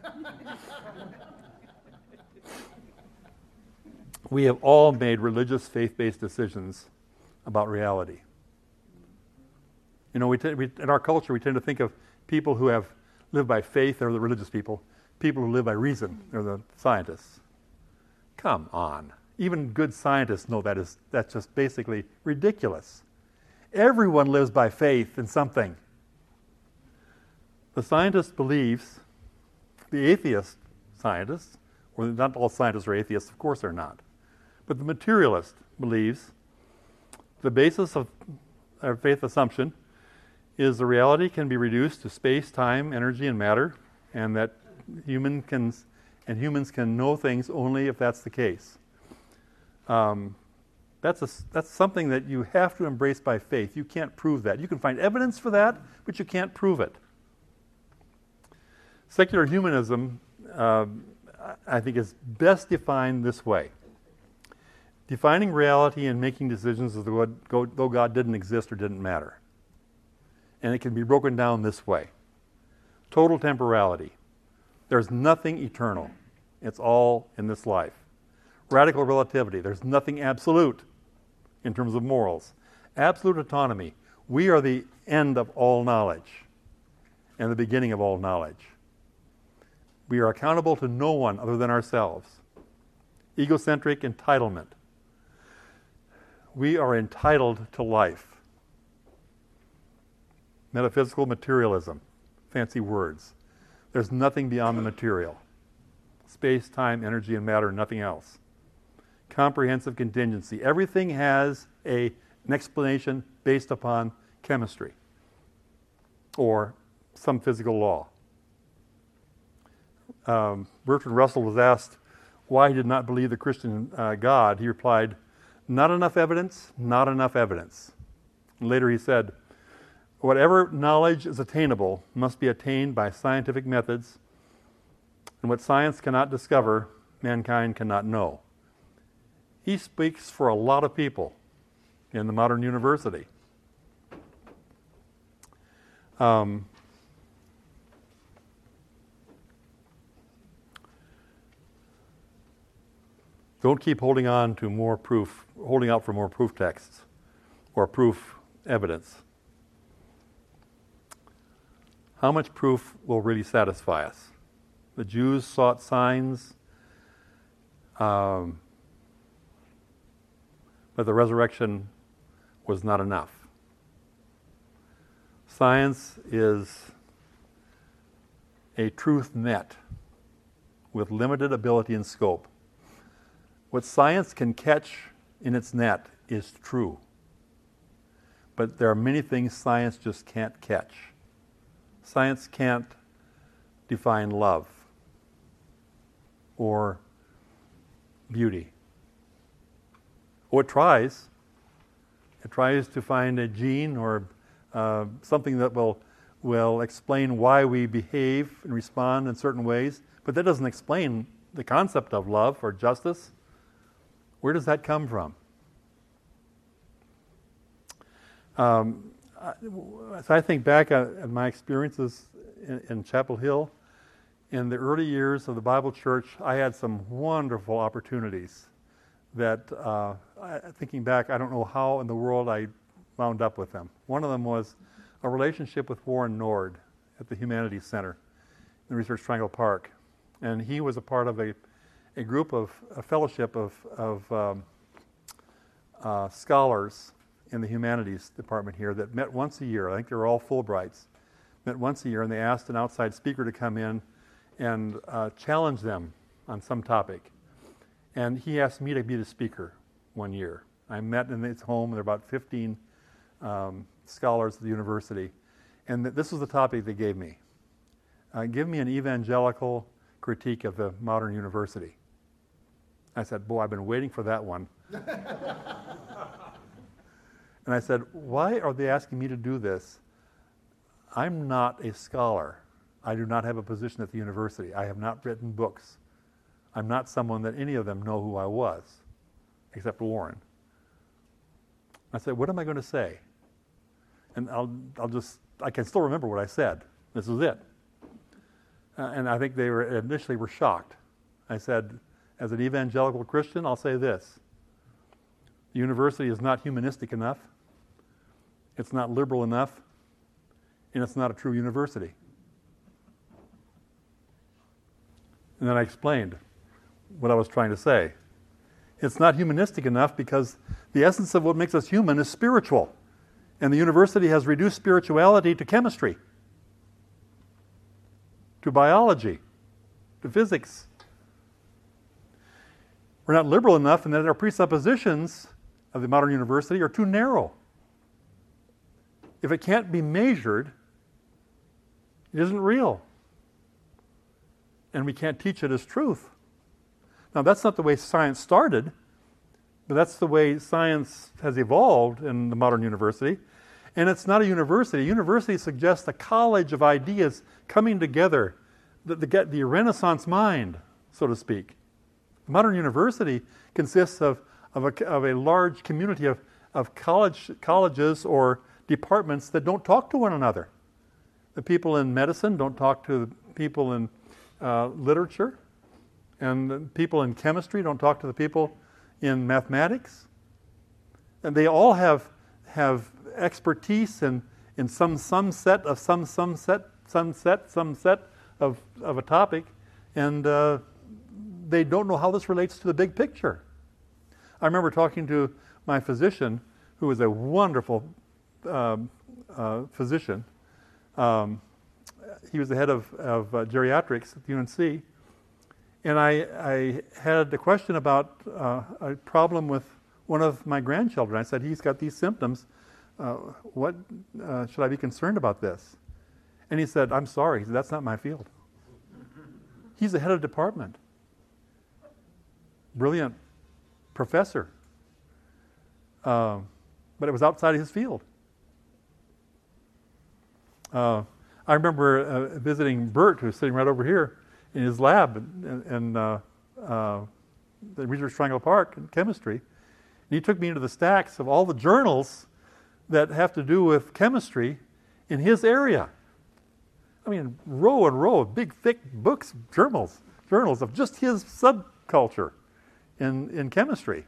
We have all made religious, faith-based decisions about reality. You know, we, t- we in our culture, we tend to think of people who have lived by faith, they're the religious people. People who live by reason, they're the scientists. Come on. Even good scientists know that is that's just basically ridiculous. Everyone lives by faith in something. The scientist believes, the atheist scientist, or not all scientists are atheists, of course they're not, but the materialist believes the basis of our faith assumption is the reality can be reduced to space, time, energy, and matter, and that human can and humans can know things only if that's the case. Um, that's a, that's something that you have to embrace by faith. You can't prove that. You can find evidence for that, but you can't prove it. Secular humanism, uh, I think, is best defined this way. Defining reality and making decisions as though God didn't exist or didn't matter. And it can be broken down this way. Total temporality. There's nothing eternal. It's all in this life. Radical relativity. There's nothing absolute in terms of morals. Absolute autonomy. We are the end of all knowledge and the beginning of all knowledge. We are accountable to no one other than ourselves. Egocentric entitlement. We are entitled to life. Metaphysical materialism. Fancy words. There's nothing beyond the material. Space, time, energy, and matter, nothing else. Comprehensive contingency. Everything has a, an explanation based upon chemistry or some physical law. Um, Bertrand Russell was asked why he did not believe the Christian uh, God. He replied, not enough evidence, not enough evidence. And later he said, whatever knowledge is attainable must be attained by scientific methods, and what science cannot discover, mankind cannot know. He speaks for a lot of people in the modern university. Um, don't keep holding on to more proof, holding out for more proof texts or proof evidence. How much proof will really satisfy us? The Jews sought signs, um, but the resurrection was not enough. Science is a truth net with limited ability and scope. What science can catch in its net is true. But there are many things science just can't catch. Science can't define love or beauty. Oh, it tries. It tries to find a gene or uh, something that will will explain why we behave and respond in certain ways, but that doesn't explain the concept of love or justice. Where does that come from? Um, I, so I think back at, at my experiences in, in Chapel Hill. In the early years of the Bible Church, I had some wonderful opportunities that, uh, I, thinking back, I don't know how in the world I wound up with them. One of them was a relationship with Warren Nord at the Humanities Center in Research Triangle Park. And he was a part of a, a group of, a fellowship of, of um, uh, scholars in the humanities department here that met once a year. I think they were all Fulbrights. Met once a year, and they asked an outside speaker to come in and uh, challenge them on some topic. And he asked me to be the speaker one year. I met in his home. There were about fifteen um, scholars at the university. And th- this was the topic they gave me. Uh, give me an evangelical critique of the modern university. I said, boy, I've been waiting for that one. And I said, why are they asking me to do this? I'm not a scholar. I do not have a position at the university. I have not written books. I'm not someone that any of them know who I was, except Warren. I said, what am I going to say? And I'll, I'll just, I can still remember what I said. This was it. Uh, and I think they were initially were shocked. I said, as an evangelical Christian, I'll say this. The university is not humanistic enough. It's not liberal enough. And it's not a true university. And then I explained what I was trying to say. It's not humanistic enough because the essence of what makes us human is spiritual. And the university has reduced spirituality to chemistry, to biology, to physics. We're not liberal enough, and that our presuppositions of the modern university are too narrow. If it can't be measured, it isn't real. And we can't teach it as truth. Now, that's not the way science started, but that's the way science has evolved in the modern university. And it's not a university. A university suggests a college of ideas coming together, the, the, the Renaissance mind, so to speak. The modern university consists of, of, a, of a large community of, of college, colleges or departments that don't talk to one another. The people in medicine don't talk to the people in uh, literature, and the people in chemistry don't talk to the people in mathematics. And they all have have expertise in, in some some set of some some set some set some set of, of a topic, and uh, they don't know how this relates to the big picture. I remember talking to my physician, who was a wonderful um, uh, physician. Um, he was the head of, of uh, geriatrics at U N C. And I, I had a question about uh, a problem with one of my grandchildren. I said, he's got these symptoms. Uh, what uh, should I be concerned about this? And he said, I'm sorry. He said, that's not my field. He's the head of department. Brilliant professor. Uh, but it was outside of his field. Uh, I remember uh, visiting Bert, who's sitting right over here, in his lab in, in uh, uh, the Research Triangle Park in chemistry. And he took me into the stacks of all the journals that have to do with chemistry in his area. I mean, row and row of big, thick books, journals, journals of just his subculture in, in chemistry.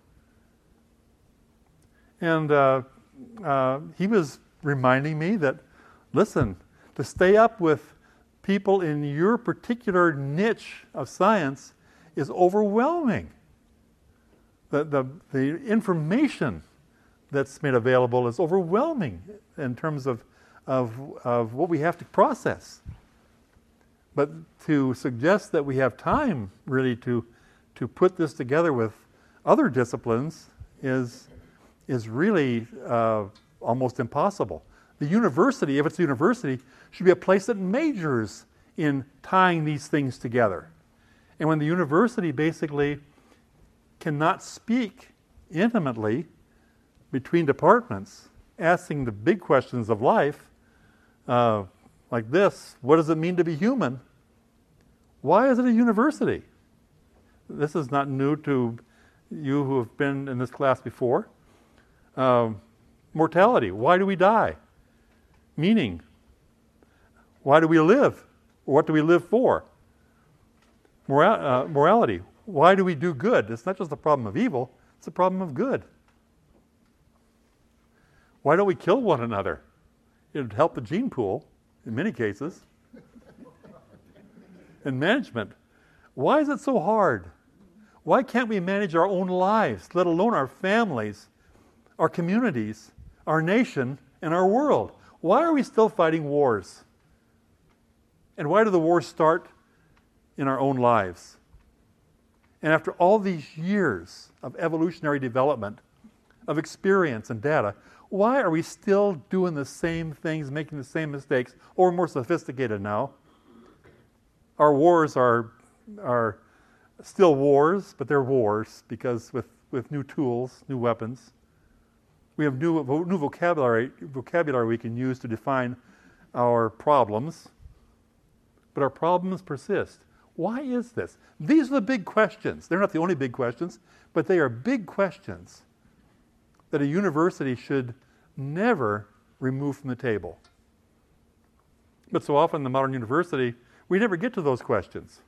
And uh, uh, he was reminding me that, listen, to stay up with people in your particular niche of science is overwhelming. The, the, the information that's made available is overwhelming in terms of, of, of what we have to process. But to suggest that we have time really to, to put this together with other disciplines is, is really uh, almost impossible. The university, if it's a university, should be a place that majors in tying these things together. And when the university basically cannot speak intimately between departments, asking the big questions of life, uh, like this, what does it mean to be human? Why is it a university? This is not new to you who have been in this class before. Um, Mortality. Why do we die? Meaning. Why do we live? What do we live for? Moral, uh, morality. Why do we do good? It's not just a problem of evil, it's a problem of good. Why don't we kill one another? It would help the gene pool, in many cases. And management. Why is it so hard? Why can't we manage our own lives, let alone our families, our communities, our nation, and our world? Why are we still fighting wars? And why do the wars start in our own lives? And after all these years of evolutionary development, of experience and data, why are we still doing the same things, making the same mistakes, or more sophisticated now? Our wars are, are still wars, but they're wars because with, with new tools, new weapons. We have new, new vocabulary, vocabulary we can use to define our problems, but our problems persist. Why is this? These are the big questions. They're not the only big questions, but they are big questions that a university should never remove from the table. But so often in the modern university, we never get to those questions.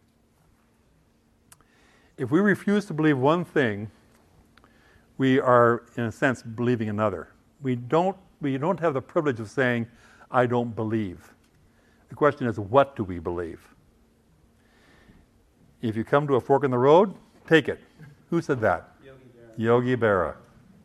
If we refuse to believe one thing, we are, in a sense, believing another. We don't, we don't have the privilege of saying, I don't believe. The question is, what do we believe? If you come to a fork in the road, take it. Who said that? Yogi Berra. Yogi Berra.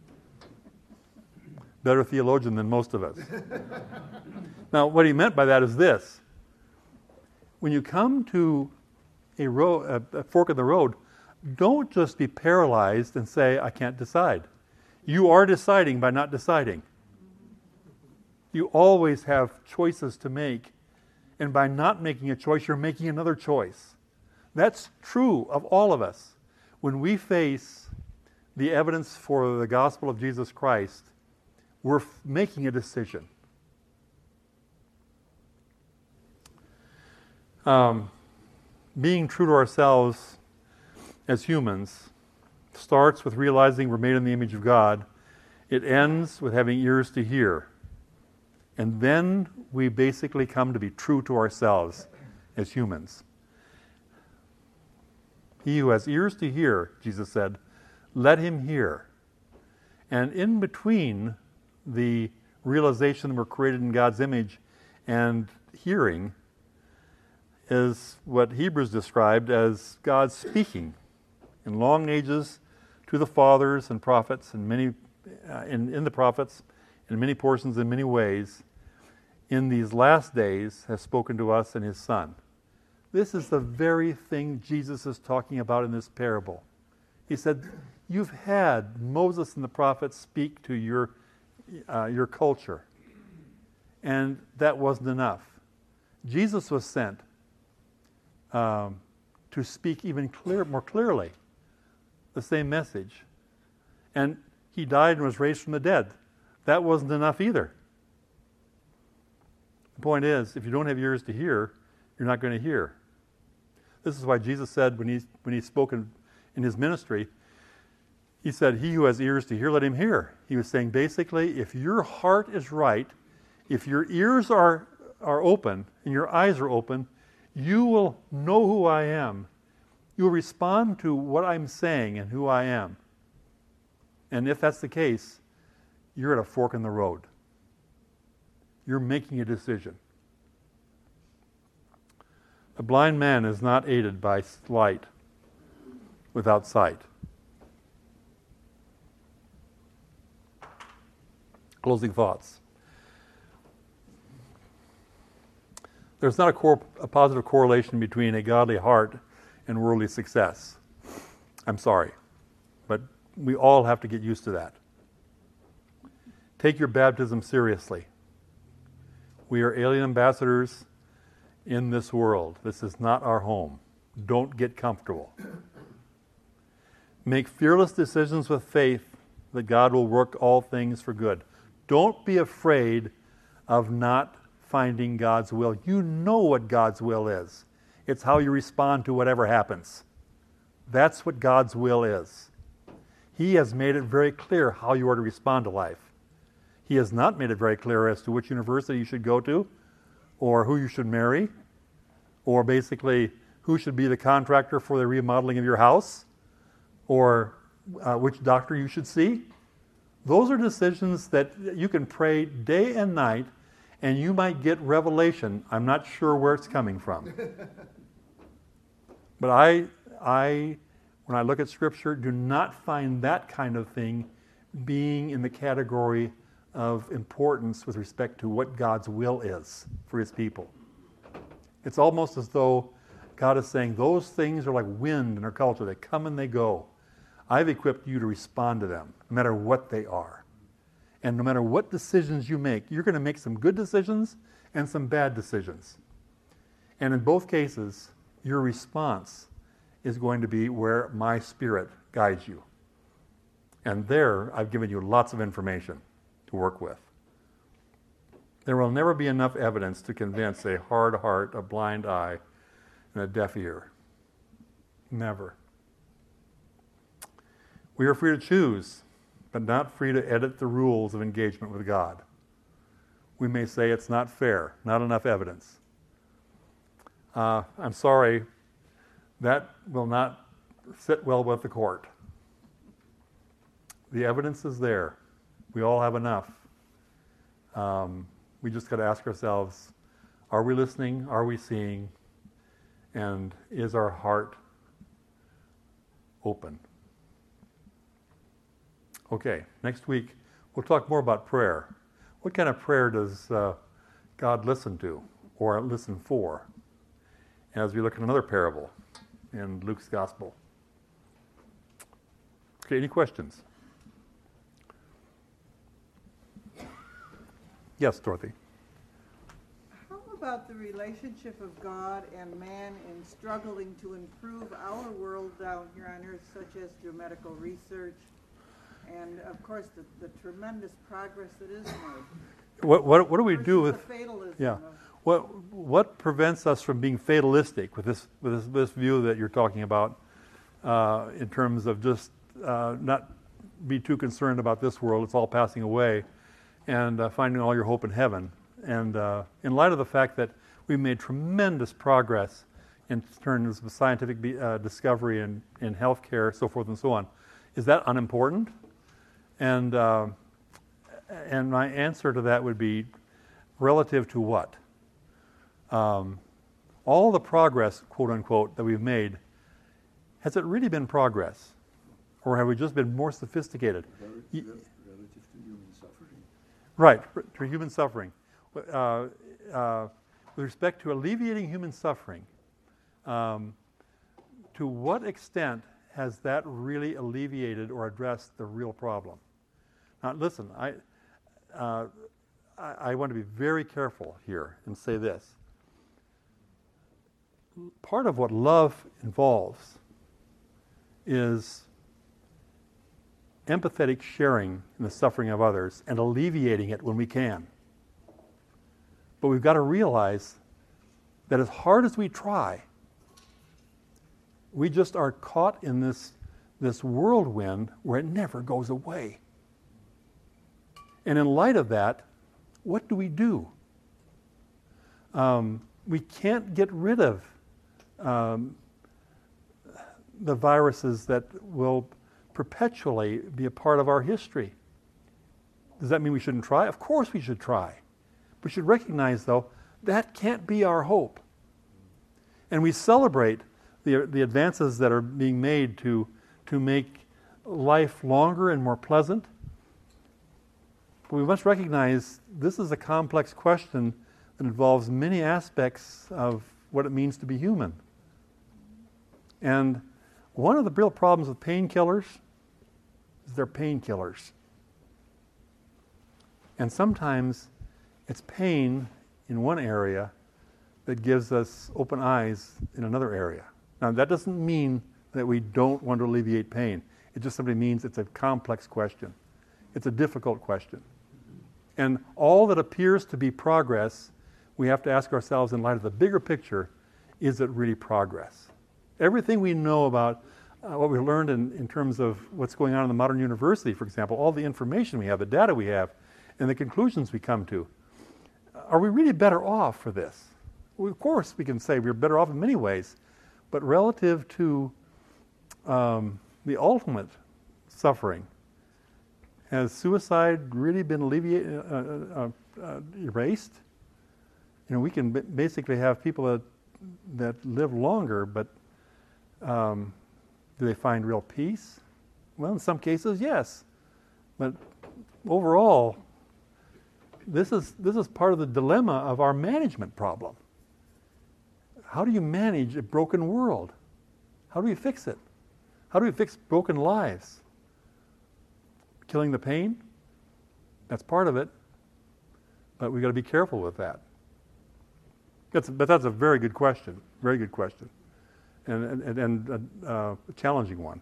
Better theologian than most of us. Now, what he meant by that is this. When you come to a, ro- a, a fork in the road, don't just be paralyzed and say, I can't decide. You are deciding by not deciding. You always have choices to make, and by not making a choice, you're making another choice. That's true of all of us. When we face the evidence for the gospel of Jesus Christ, we're f- making a decision. Um, being true to ourselves as humans starts with realizing we're made in the image of God. It ends with having ears to hear. And then we basically come to be true to ourselves as humans. He who has ears to hear, Jesus said, let him hear. And in between the realization that we're created in God's image and hearing is what Hebrews described as God speaking in long ages to the fathers and prophets and many uh, in, in the prophets in many portions in many ways in these last days has spoken to us in his Son. This is the very thing Jesus is talking about in this parable. He said, you've had Moses and the prophets speak to your uh, your culture, and that wasn't enough. Jesus was sent um, to speak even clear, more clearly the same message. And he died and was raised from the dead. That wasn't enough either. The point is, if you don't have ears to hear, you're not going to hear. This is why Jesus said when he when he spoke in, in his ministry, he said, he who has ears to hear, let him hear. He was saying basically, if your heart is right, if your ears are, are open and your eyes are open, you will know who I am. You will respond to what I'm saying and who I am. And if that's the case, you're at a fork in the road. You're making a decision. A blind man is not aided by light without sight. Closing thoughts. There's not a, cor- a positive correlation between a godly heart and worldly success. I'm sorry, but we all have to get used to that. Take your baptism seriously. We are alien ambassadors in this world. This is not our home. Don't get comfortable. Make fearless decisions with faith that God will work all things for good. Don't be afraid of not finding God's will. You know what God's will is. It's how you respond to whatever happens. That's what God's will is. He has made it very clear how you are to respond to life. He has not made it very clear as to which university you should go to, or who you should marry, or basically who should be the contractor for the remodeling of your house, or uh, which doctor you should see. Those are decisions that you can pray day and night, and you might get revelation. I'm not sure where it's coming from. But I, I, when I look at Scripture, do not find that kind of thing being in the category of importance with respect to what God's will is for His people. It's almost as though God is saying those things are like wind in our culture. They come and they go. I've equipped you to respond to them, no matter what they are. And no matter what decisions you make, you're going to make some good decisions and some bad decisions. And in both cases, your response is going to be where my Spirit guides you. And there, I've given you lots of information to work with. There will never be enough evidence to convince a hard heart, a blind eye, and a deaf ear. Never. We are free to choose, but not free to edit the rules of engagement with God. We may say it's not fair, not enough evidence. Uh, I'm sorry, that will not sit well with the court. The evidence is there. We all have enough. Um, we just got to ask ourselves, are we listening? Are we seeing? And is our heart open? Okay, next week we'll talk more about prayer. What kind of prayer does uh, God listen to or listen for? As we look at another parable in Luke's Gospel. Okay, any questions? Yes, Dorothy. How about the relationship of God and man in struggling to improve our world down here on earth, such as through medical research, and of course the, the tremendous progress that is made? What what what do we do with the fatalism yeah? of, What what prevents us from being fatalistic with this with this, this view that you're talking about, uh, in terms of just uh, not be too concerned about this world? It's all passing away, and uh, finding all your hope in heaven. And uh, in light of the fact that we've made tremendous progress in terms of scientific be, uh, discovery and in healthcare, so forth and so on, is that unimportant? And uh, and my answer to that would be relative to what? Um, all the progress, quote unquote, that we've made, has it really been progress? Or have we just been more sophisticated? Relative, relative to human suffering. Right, to human suffering. Uh, uh, with respect to alleviating human suffering, um, to what extent has that really alleviated or addressed the real problem? Now, listen, I, uh, I, I want to be very careful here and say this. Part of what love involves is empathetic sharing in the suffering of others and alleviating it when we can. But we've got to realize that as hard as we try, we just are caught in this, this whirlwind where it never goes away. And in light of that, what do we do? Um, we can't get rid of um, the viruses that will perpetually be a part of our history. Does that mean we shouldn't try? Of course we should try. We should recognize, though, that can't be our hope. And we celebrate the, the advances that are being made to, to make life longer and more pleasant. But we must recognize this is a complex question that involves many aspects of what it means to be human. And one of the real problems with painkillers is they're painkillers. And sometimes it's pain in one area that gives us open eyes in another area. Now, that doesn't mean that we don't want to alleviate pain. It just simply means it's a complex question. It's a difficult question. And all that appears to be progress, we have to ask ourselves in light of the bigger picture, is it really progress? Everything we know about uh, what we learned in, in terms of what's going on in the modern university, for example, all the information we have, the data we have, and the conclusions we come to. Are we really better off for this? Well, of course, we can say we're better off in many ways, but relative to um, the ultimate suffering, has suicide really been alleviated, uh, uh, uh, erased? You know, we can b- basically have people that that live longer, but um, do they find real peace? Well, in some cases, yes, but overall, this is this is part of the dilemma of our management problem. How do you manage a broken world? How do we fix it? How do we fix broken lives? Killing the pain? That's part of it. But we've got to be careful with that. That's, but that's a very good question. Very good question. And, and, and uh, a challenging one.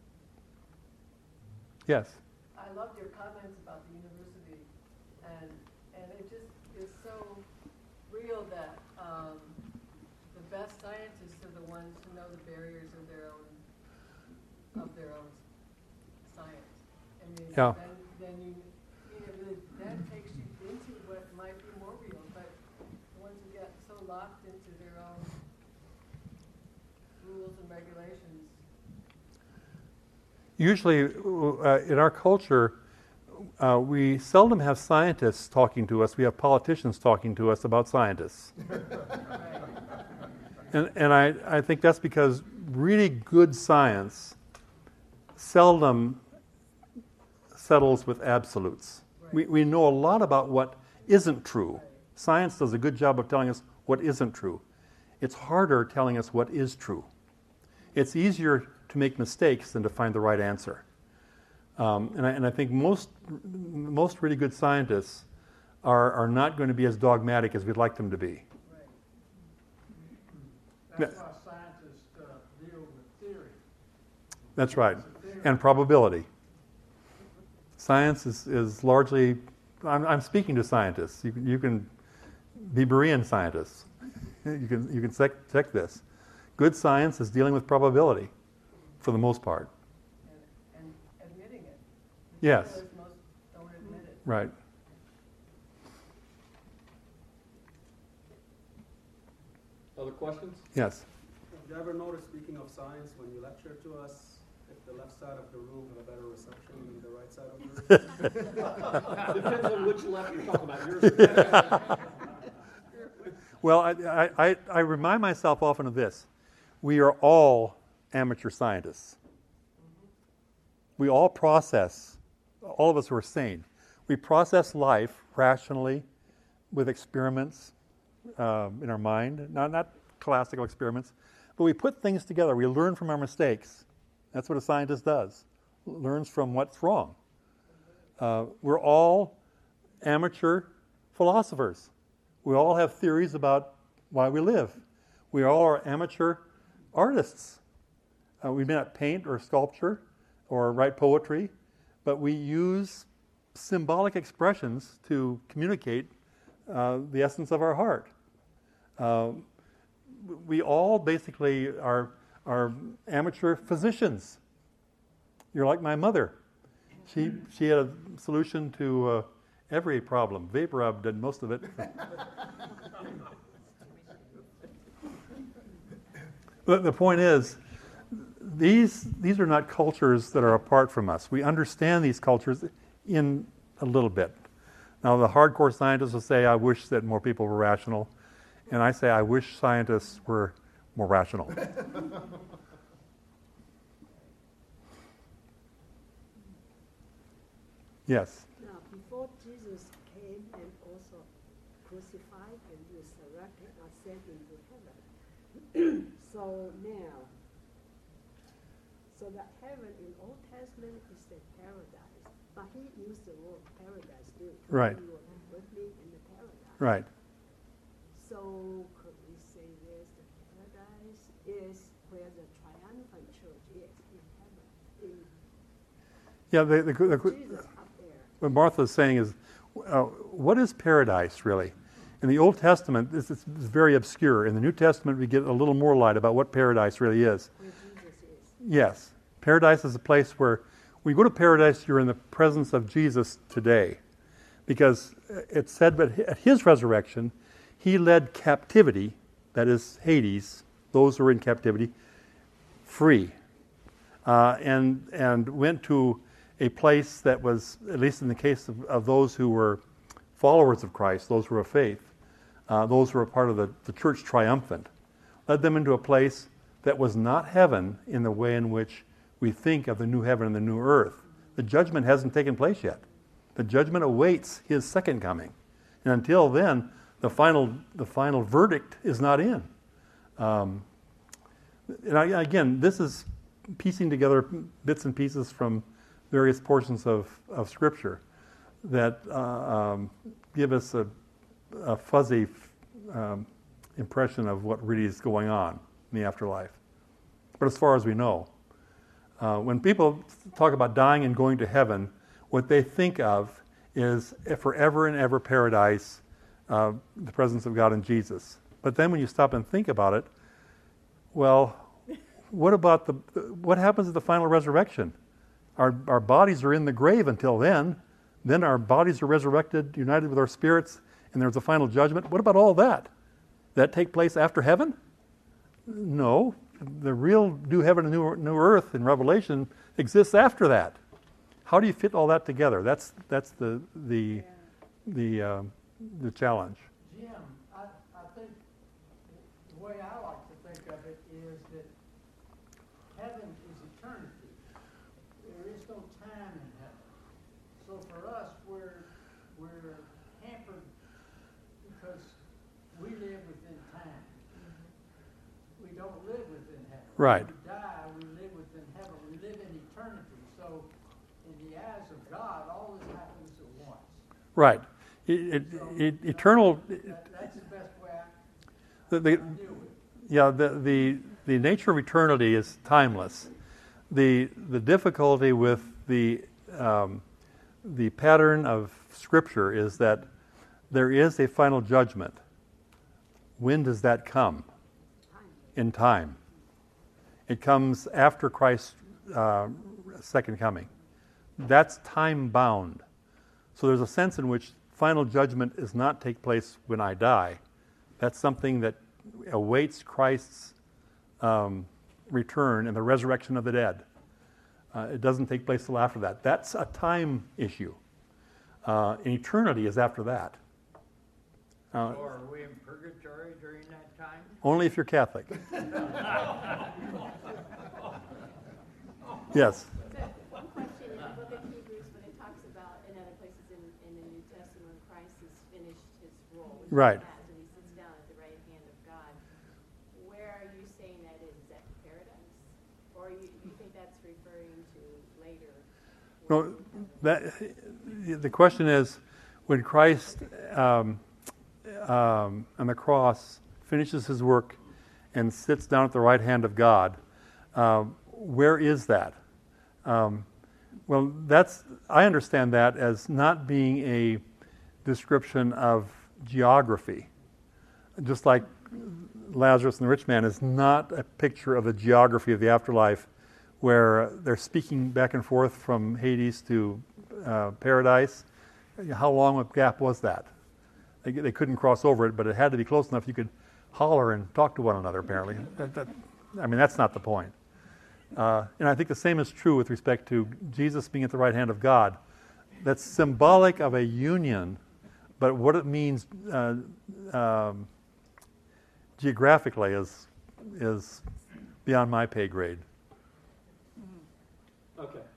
Yes? I loved your comments about the university. And, and it just is so real that um, the best scientists are the ones who know the barriers of their own, of their own science. I mean, Yeah. then, then you, you know, really, that takes you into what might be more real, but the ones who get so locked into their own rules and regulations. Usually, uh, in our culture, uh, we seldom have scientists talking to us. We have politicians talking to us about scientists. and and I, I think that's because really good science seldom settles with absolutes. Right. We, we know a lot about what isn't true. Right. Science does a good job of telling us what isn't true. It's harder telling us what is true. It's easier to make mistakes than to find the right answer. Um, and, I, and I think most most really good scientists are, are not going to be as dogmatic as we'd like them to be. Right. That's yeah. Why scientists uh, deal with theory. That's right. And probability. Science is, is largely, I'm, I'm speaking to scientists. You can, you can be Berean scientists. You can you can check, check this. Good science is dealing with probability, for the most part. And, and admitting it. Yes. Most don't admit it. Right. Other questions? Yes. Have you ever noticed, speaking of science, when you lecture to us, if the left side of the room had a better reception than the right side of the room? Depends on which left you're talking about. Yours. Well, I, I, I remind myself often of this. We are all amateur scientists. We all process, all of us who are sane, we process life rationally with experiments um, in our mind, not, not classical experiments, but we put things together. We learn from our mistakes. That's what a scientist does, learns from what's wrong. Uh, we're all amateur philosophers. We all have theories about why we live. We all are amateur artists. Uh, we may not paint or sculpture or write poetry, but we use symbolic expressions to communicate uh, the essence of our heart. Uh, we all basically are, are amateur physicians. You're like my mother. She, she had a solution to uh, every problem. Vaporub did most of it. But the point is, these these are not cultures that are apart from us. We understand these cultures in a little bit. Now, the hardcore scientists will say, I wish that more people were rational. And I say, I wish scientists were more rational. Yes? Now, before Jesus came and also crucified and resurrected, ascended into heaven. So now, so that heaven in Old Testament is the paradise, but he used the word paradise too. Right. You were with me in the paradise. Right. So could we say this, the paradise is where the triumphant church is in heaven? In Yeah, the, the, the, Jesus up there. what Martha is saying is, uh, what is paradise really? In the Old Testament, this is very obscure. In the New Testament, we get a little more light about what paradise really is. Where Jesus is. Yes. Paradise is a place where, when you go to paradise, you're in the presence of Jesus today. because it's said that at his resurrection, he led captivity, that is Hades, those who are in captivity, free, uh, and and went to a place that was, at least in the case of, of those who were followers of Christ, those who were of faith, uh, those who were part of the, the church triumphant, led them into a place that was not heaven in the way in which we think of the new heaven and the new earth. The judgment hasn't taken place yet. The judgment awaits his second coming. And until then, the final the final verdict is not in. Um, and I, again, this is piecing together bits and pieces from various portions of, of Scripture that uh, um, give us a, a fuzzy um, impression of what really is going on in the afterlife. But as far as we know, uh, when people talk about dying and going to heaven, what they think of is a forever and ever paradise, uh, the presence of God in Jesus. But then when you stop and think about it, well, what about the what happens at the final resurrection? Our our bodies are in the grave until then. Then our bodies are resurrected, united with our spirits, and there's a final judgment. What about all that? That take place after heaven? No. The real new heaven and new, new earth in Revelation exists after that. How do you fit all that together? That's that's the the the uh, the challenge. Jim, I, I think the way I like to think of it is that heaven is eternity. There is no time in heaven. So for us, we're we're hampered because we live within time. We don't live within heaven. Right. When we die, we live within heaven. We live in eternity. So in the eyes of God, all this happens at once. Right. It, it, So, it, eternal. That, that's the best way I, The, the, I deal with it. yeah. The, the the nature of eternity is timeless. The the difficulty with the um, the pattern of Scripture is that there is a final judgment. When does that come? In time. It comes after Christ's uh, second coming. That's time bound. So there's a sense in which final judgment does not take place when I die. That's something that awaits Christ's um, return and the resurrection of the dead. Uh, it doesn't take place till after that. That's a time issue. Uh, and eternity is after that. Uh, So are we in purgatory during that time? only if you're Catholic. Yes. One question in the book of Hebrews, when it talks about, in other places in, in the New Testament, when Christ has finished his role, which Right. he has, and he sits down at the right hand of God, where are you saying that is? Is that paradise? Or you, you think that's referring to later? No, that the question is, when Christ um, um, on the cross finishes his work and sits down at the right hand of God, um, where is that? Um, well, that's I understand that as not being a description of geography, just like Lazarus and the rich man is not a picture of the geography of the afterlife, where they're speaking back and forth from Hades to uh, paradise. How long a gap was that? They, they couldn't cross over it, but it had to be close enough you could holler and talk to one another, apparently. That, that, I mean, that's not the point. Uh, and I think the same is true with respect to Jesus being at the right hand of God. That's symbolic of a union, but what it means uh, um, geographically is is beyond my pay grade. Okay.